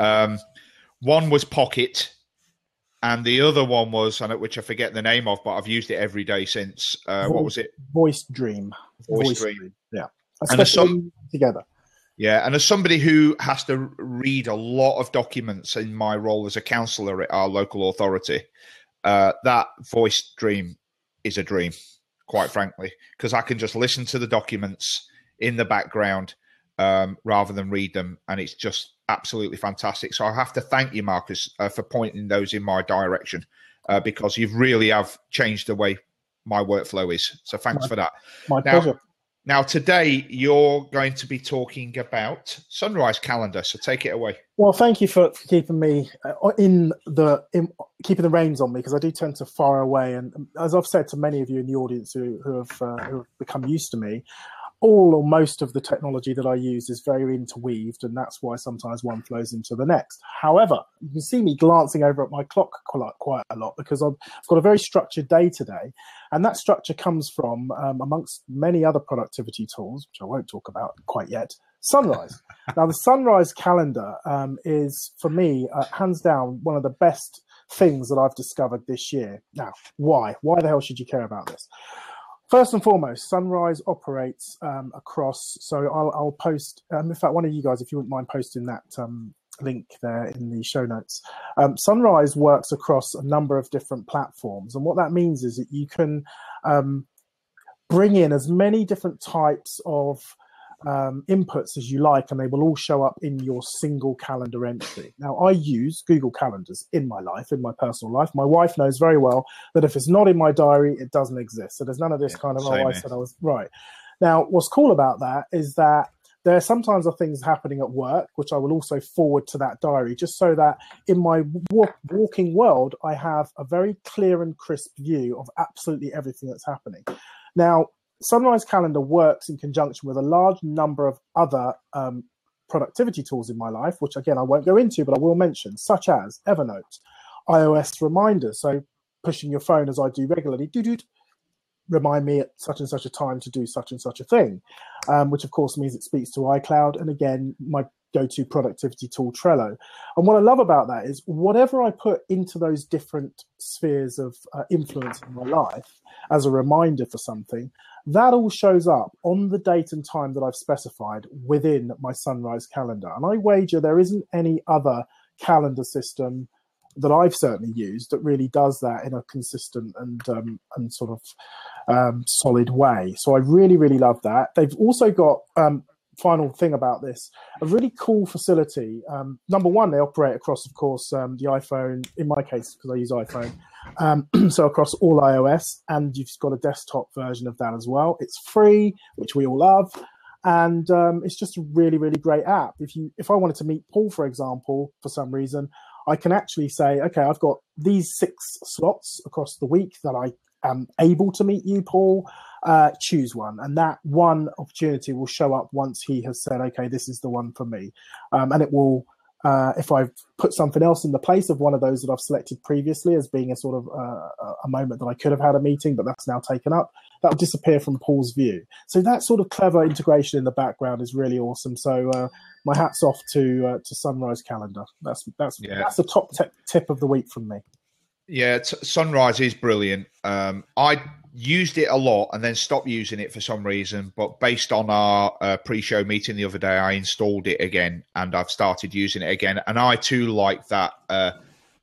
One was Pocket, and the other one was, which I forget the name of, but I've used it every day since. What was it? Voice Dream. Voice Dream. Yeah. And together. Yeah, and as somebody who has to read a lot of documents in my role as a counsellor at our local authority, that Voice Dream is a dream, quite frankly, because I can just listen to the documents in the background rather than read them, and it's just absolutely fantastic. So I have to thank you, Marcus, for pointing those in my direction, because you really have changed the way my workflow is. So thanks for that. My pleasure. Now, today you're going to be talking about Sunrise Calendar, so take it away. Well, thank you for keeping me keeping the reins on me, because I do tend to fire away. And as I've said to many of you in the audience who have become used to me, all or most of the technology that I use is very interweaved, and that's why sometimes one flows into the next. However, you can see me glancing over at my clock quite a lot, because I've got a very structured day today, and that structure comes from, amongst many other productivity tools, which I won't talk about quite yet, Sunrise. Now, the Sunrise calendar is, for me, hands down, one of the best things that I've discovered this year. Now, why? Why the hell should you care about this? First and foremost, Sunrise operates across, so I'll post, in fact, one of you guys, if you wouldn't mind posting that link there in the show notes. Sunrise works across a number of different platforms, and what that means is that you can bring in as many different types of inputs as you like, and they will all show up in your single calendar entry. Now, I use Google Calendars in my life, in my personal life. My wife knows very well that if it's not in my diary, it doesn't exist. So there's none of this kind of, I said I was right. Now, what's cool about that is that there sometimes are things happening at work, which I will also forward to that diary, just so that in my walking world, I have a very clear and crisp view of absolutely everything that's happening. Now, Sunrise Calendar works in conjunction with a large number of other productivity tools in my life, which again I won't go into, but I will mention, such as Evernote, iOS reminders, so pushing your phone as I do regularly, remind me at such and such a time to do such and such a thing, which of course means it speaks to iCloud, and again my go-to productivity tool, Trello. And what I love about that is whatever I put into those different spheres of influence in my life as a reminder for something, that all shows up on the date and time that I've specified within my Sunrise calendar. And I wager there isn't any other calendar system that I've certainly used that really does that in a consistent and sort of solid way. So I really, really love that. They've also got, final thing about this, a really cool facility. Number one, they operate across, of course, the iPhone, in my case, because I use iPhone, so across all iOS, and you've got a desktop version of that as well. It's free, which we all love, and it's just a really, really great app. If I wanted to meet Paul, for example, for some reason, I can actually say, okay, I've got these 6 slots across the week that I am able to meet you, Paul. Choose one, and that one opportunity will show up once he has said, okay, this is the one for me. And it will, if I've put something else in the place of one of those that I've selected previously as being a sort of a moment that I could have had a meeting, but that's now taken up, that will disappear from Paul's view. So that sort of clever integration in the background is really awesome. So my hat's off to Sunrise Calendar. That's the top tip of the week from me. Yeah, Sunrise is brilliant. I used it a lot and then stopped using it for some reason, but based on our pre-show meeting the other day, I installed it again and I've started using it again. And I too like that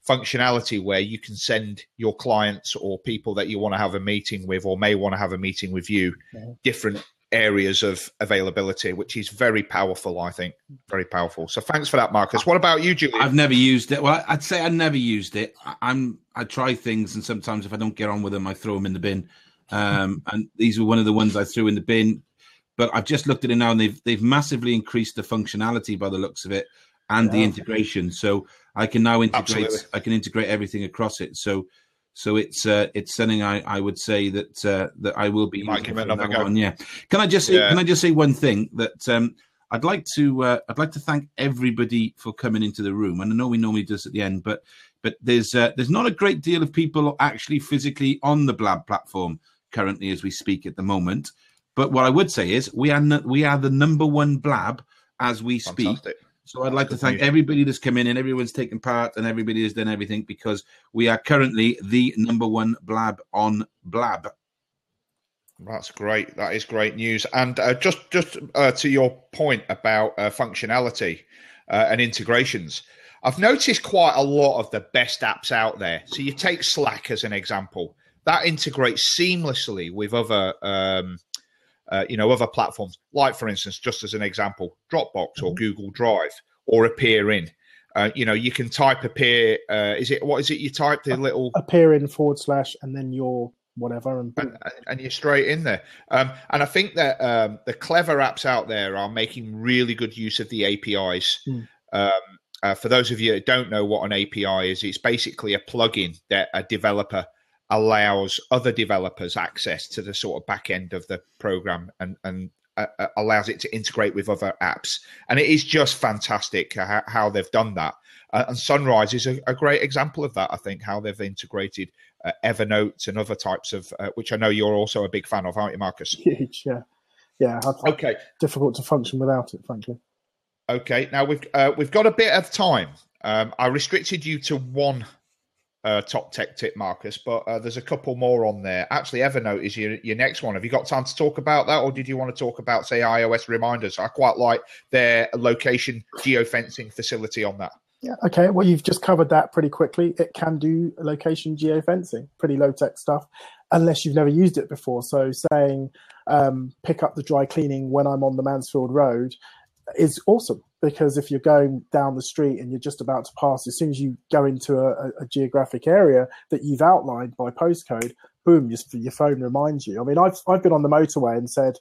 functionality where you can send your clients or people that you want to have a meeting with or may want to have a meeting with you different areas of availability, which is very powerful, I think. Very powerful. So thanks for that, Marcus. What about you, Julian? I've never used it. Well, I'd say I never used it. I try things, and sometimes if I don't get on with them, I throw them in the bin. And these were one of the ones I threw in the bin. But I've just looked at it now, and they've massively increased the functionality by the looks of it and the integration. So I can now integrate. Absolutely. I can integrate everything across it. So it's something I would say that I will be might give it using another from go. now on. Yeah. Can I just say one thing that I'd like to thank everybody for coming into the room. And I know we normally do this at the end, but there's not a great deal of people actually physically on the Blab platform currently as we speak at the moment. But what I would say is we are the number one Blab as we speak. Fantastic. So I'd like to thank everybody that's come in and everyone's taken part and everybody has done everything, because we are currently the number one Blab on Blab. That's great. That is great news. And just to your point about functionality and integrations, I've noticed quite a lot of the best apps out there. So you take Slack as an example. That integrates seamlessly with other other platforms, like, for instance, just as an example, Dropbox or Google Drive or Appear In. You can type Appear. What is it? You type the little Appear In / and then your whatever, and you're straight in there. And I think that the clever apps out there are making really good use of the APIs. For those of you that don't know what an API is, it's basically a plugin that a developer allows other developers access to the sort of back end of the program and allows it to integrate with other apps. And it is just fantastic how they've done that. And Sunrise is a great example of that, I think, how they've integrated Evernote and other types of, which I know you're also a big fan of, aren't you, Marcus? Huge, yeah. Okay. Difficult to function without it, frankly. Okay, now we've got a bit of time. I restricted you to one top tech tip, Marcus, but there's a couple more on there. Actually, Evernote is your next one. Have you got time to talk about that, or did you want to talk about, say, iOS reminders? I quite like their location geofencing facility on that. Yeah, okay. Well, you've just covered that pretty quickly. It can do location geofencing, pretty low-tech stuff, unless you've never used it before. So saying pick up the dry cleaning when I'm on the Mansfield Road is awesome, because if you're going down the street and you're just about to pass, as soon as you go into a geographic area that you've outlined by postcode, boom, your phone reminds you. I mean, I've been on the motorway and said,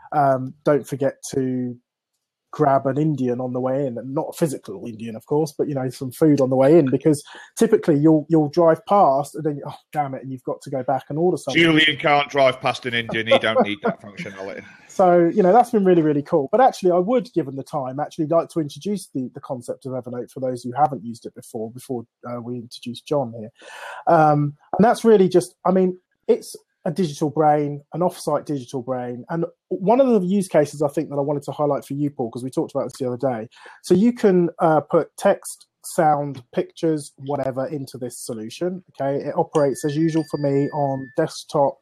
don't forget to grab an Indian on the way in, and not a physical Indian, of course, but some food on the way in, because typically you'll drive past and then damn it, and you've got to go back and order something. Julian can't drive past an Indian; he don't need that functionality. So that's been really, really cool. But actually, I would, given the time, actually like to introduce the concept of Evernote for those who haven't used it before we introduce John here, and that's really just, it's a digital brain, an off-site digital brain. And one of the use cases I think that I wanted to highlight for you, Paul, because we talked about this the other day. So you can put text, sound, pictures, whatever into this solution. Okay, it operates as usual for me on desktop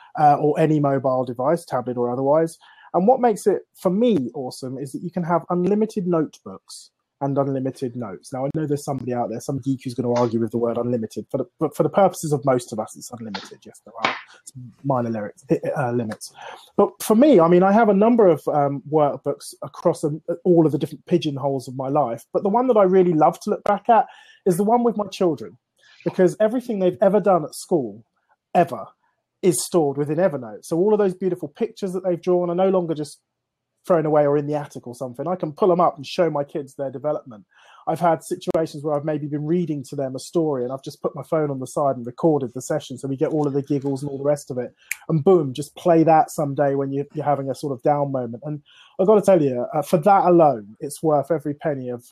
or any mobile device, tablet or otherwise. And what makes it, for me, awesome is that you can have unlimited notebooks and unlimited notes. Now, I know there's somebody out there, some geek who's going to argue with the word unlimited, but for the purposes of most of us, it's unlimited. Yes, there are some minor limits. But for me, I have a number of workbooks across all of the different pigeonholes of my life. But the one that I really love to look back at is the one with my children, because everything they've ever done at school, ever, is stored within Evernote. So all of those beautiful pictures that they've drawn are no longer just thrown away or in the attic or something. I can pull them up and show my kids their development. I've had situations where I've maybe been reading to them a story and I've just put my phone on the side and recorded the session, so we get all of the giggles and all the rest of it. And boom, just play that someday when you're having a sort of down moment. And I've got to tell you, for that alone, it's worth every penny of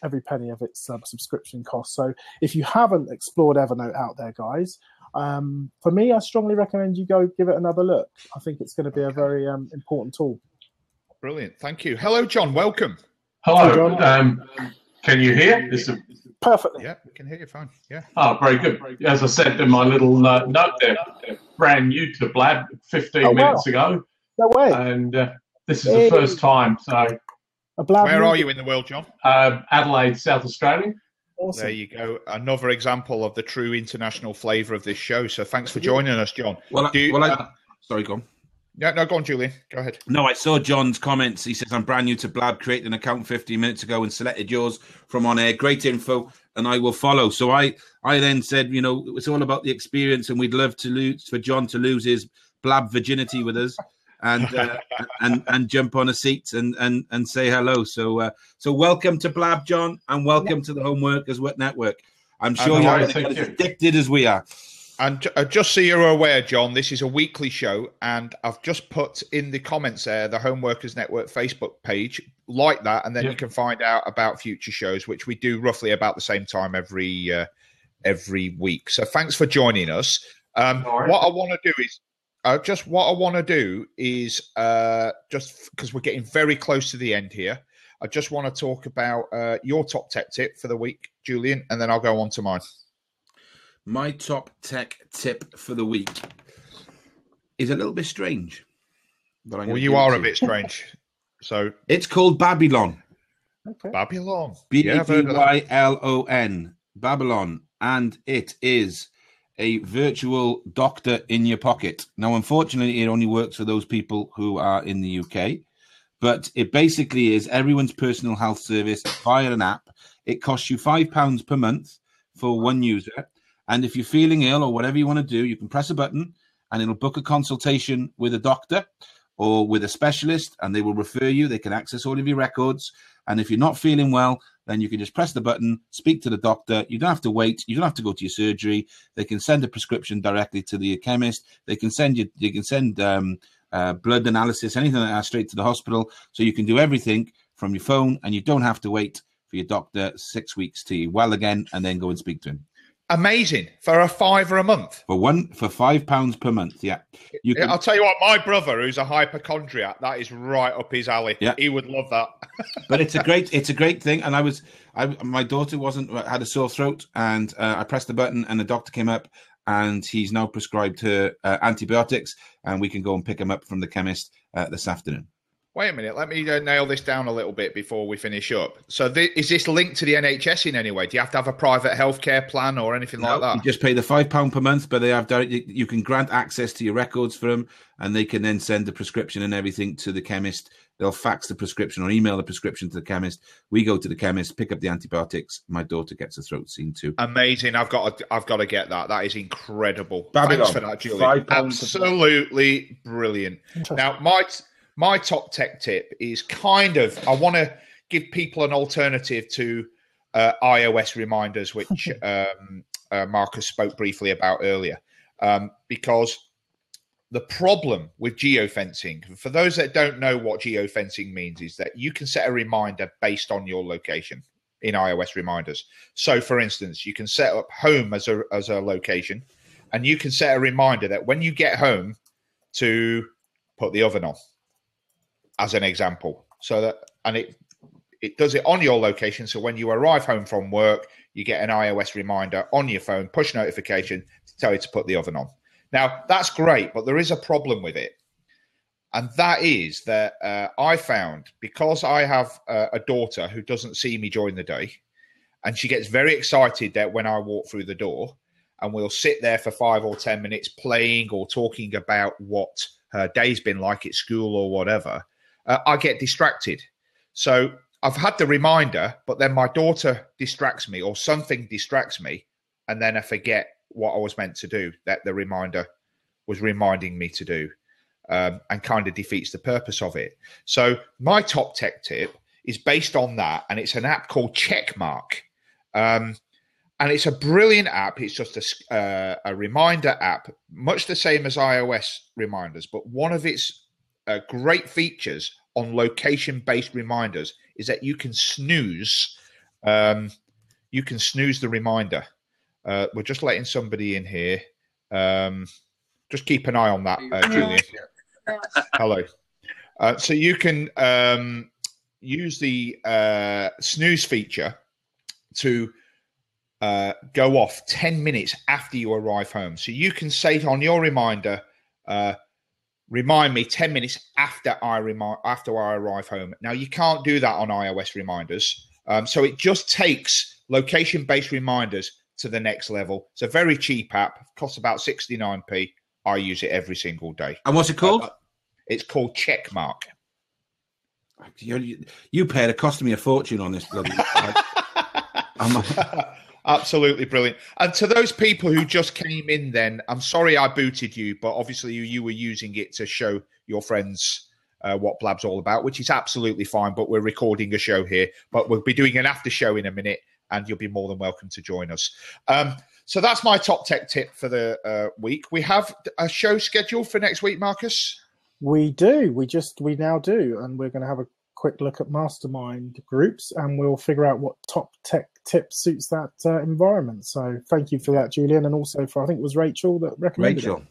its subscription cost. So if you haven't explored Evernote out there, guys, for me, I strongly recommend you go give it another look. I think it's going to be a very important tool. Brilliant. Thank you. Hello, John. Welcome. Hello. John. Can you hear? Perfectly. Yeah, we can hear you fine. Yeah. Oh, very good. As I said in my little note there, brand new to Blab 15 minutes ago. No way. And this is the first time. So, where are you in the world, John? Adelaide, South Australia. Awesome. There you go. Another example of the true international flavour of this show. So thanks for joining us, John. Sorry, go on. No, go on, Julian. Go ahead. No, I saw John's comments. He says, I'm brand new to Blab, created an account 15 minutes ago and selected yours from on air. Great info, and I will follow. So I then said, it's all about the experience, and we'd love for John to lose his Blab virginity with us and jump on a seat and say hello. So welcome to Blab, John, and welcome to the Homeworkers Network. I'm sure you're as addicted as we are. And just so you're aware, John, this is a weekly show, and I've just put in the comments there the Homeworkers Network Facebook page, like that, and then you can find out about future shows, which we do roughly about the same time every week. So thanks for joining us. What I want to do is just because we're getting very close to the end here, I just want to talk about your top tech tip for the week, Julian, and then I'll go on to mine. My top tech tip for the week is a little bit strange. Well, you are a bit strange. So it's called Babylon. Okay. Babylon. Babylon. Babylon. And it is a virtual doctor in your pocket. Now, unfortunately, it only works for those people who are in the UK. But it basically is everyone's personal health service via an app. It costs you £5 per month for one user. And if you're feeling ill or whatever you want to do, you can press a button and it'll book a consultation with a doctor or with a specialist, and they will refer you. They can access all of your records. And if you're not feeling well, then you can just press the button, speak to the doctor. You don't have to wait. You don't have to go to your surgery. They can send a prescription directly to the chemist. They can send blood analysis, anything like that, straight to the hospital. So you can do everything from your phone, and you don't have to wait for your doctor 6 weeks till you're well again and then go and speak to him. Amazing. For a £5 a month? For £5 per month, yeah. I'll tell you what, my brother, who's a hypochondriac, that is right up his alley. Yeah. He would love that. But it's a great thing. And my daughter had a sore throat, and I pressed the button and the doctor came up, and he's now prescribed her antibiotics, and we can go and pick him up from the chemist this afternoon. Wait a minute. Let me nail this down a little bit before we finish up. So is this linked to the NHS in any way? Do you have to have a private healthcare plan or anything like that? You just pay the £5 per month, but they have you can grant access to your records for them, and they can then send the prescription and everything to the chemist. They'll fax the prescription or email the prescription to the chemist. We go to the chemist, pick up the antibiotics. My daughter gets a throat seen too. Amazing. I've got to get that. That is incredible. Babylon. Thanks for that, Julie. Absolutely brilliant. Now, my top tech tip is I want to give people an alternative to iOS reminders, which Marcus spoke briefly about earlier, because the problem with geofencing, for those that don't know what geofencing means, is that you can set a reminder based on your location in iOS reminders. So, for instance, you can set up home as a location, and you can set a reminder that when you get home to put the oven on, as an example. So that, and it does it on your location. So when you arrive home from work, you get an iOS reminder on your phone, push notification to tell you to put the oven on. Now, that's great, but there is a problem with it. And that is that I found, because I have a daughter who doesn't see me during the day, and she gets very excited that when I walk through the door, and we'll sit there for 5 or 10 minutes playing or talking about what her day's been like at school or whatever, I get distracted. So I've had the reminder, but then my daughter distracts me or something distracts me, and then I forget what I was meant to do, that the reminder was reminding me to do, and kind of defeats the purpose of it. So my top tech tip is based on that, and it's an app called Checkmark. And it's a brilliant app. It's just a reminder app, much the same as iOS reminders, but one of its great features on location-based reminders is that you can snooze. You can snooze the reminder. We're just letting somebody in here. Just keep an eye on that, Julian. Hello. So you can use the snooze feature to go off 10 minutes after you arrive home. So you can say on your reminder, remind me 10 minutes after I arrive home. Now, you can't do that on iOS reminders. So it just takes location-based reminders to the next level. It's a very cheap app. Costs about 69p. I use it every single day. And what's it called? It's called Checkmark. You paid. It cost me a fortune on this bloody. Absolutely brilliant. And to those people who just came in then, I'm sorry I booted you, but obviously you were using it to show your friends what Blab's all about, which is absolutely fine, but we're recording a show here. But we'll be doing an after show in a minute, and you'll be more than welcome to join us. So that's my top tech tip for the week. We have a show scheduled for next week, Marcus? We do. We now do. And we're going to have a quick look at mastermind groups, and we'll figure out what top tech tip suits that environment. So thank you for that, Julian, and also for, I think it was Rachel that recommended it.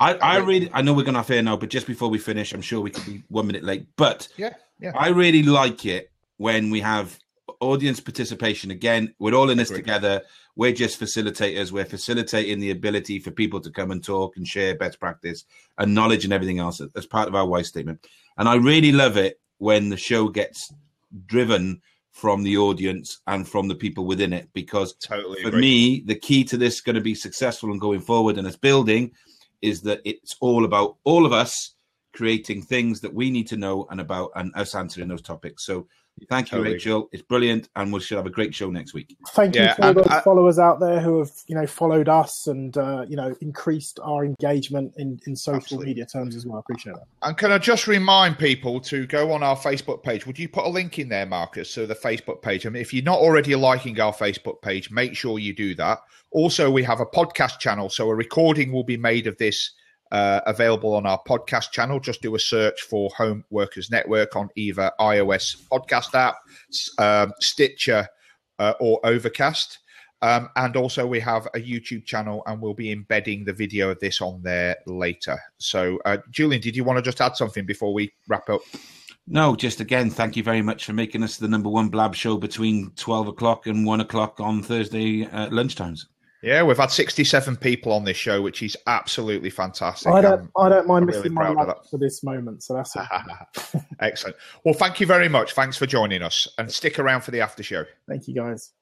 I know we're going to have here now, but just before we finish, I'm sure we could be 1 minute late, but yeah. I really like it when we have audience participation. Again, we're all in this together. We're just facilitators. We're facilitating the ability for people to come and talk and share best practice and knowledge and everything else as part of our why statement. And I really love it when the show gets driven from the audience and from the people within it, because for me, the key to this going to be successful and going forward and its building is that it's all about all of us creating things that we need to know and about, and us answering those topics. So thank you, Rachel. It's brilliant, and we should have a great show next week. Thank you for all those followers out there who have, followed us and increased our engagement in social media terms as well. I appreciate that. And can I just remind people to go on our Facebook page? Would you put a link in there, Marcus, to the Facebook page? I mean, if you're not already liking our Facebook page, make sure you do that. Also, we have a podcast channel, so a recording will be made of this available on our podcast channel. Just do a search for Home Workers Network on either iOS podcast app, Stitcher, or Overcast. And also we have a YouTube channel, and we'll be embedding the video of this on there later. So, Julian, did you want to just add something before we wrap up? No, just again, thank you very much for making us the number one Blab show between 12 o'clock and 1 o'clock on Thursday lunchtimes. Yeah, we've had 67 people on this show, which is absolutely fantastic. I don't mind missing my lunch for this moment, so that's it. Excellent. Well, thank you very much. Thanks for joining us, and stick around for the after show. Thank you, guys.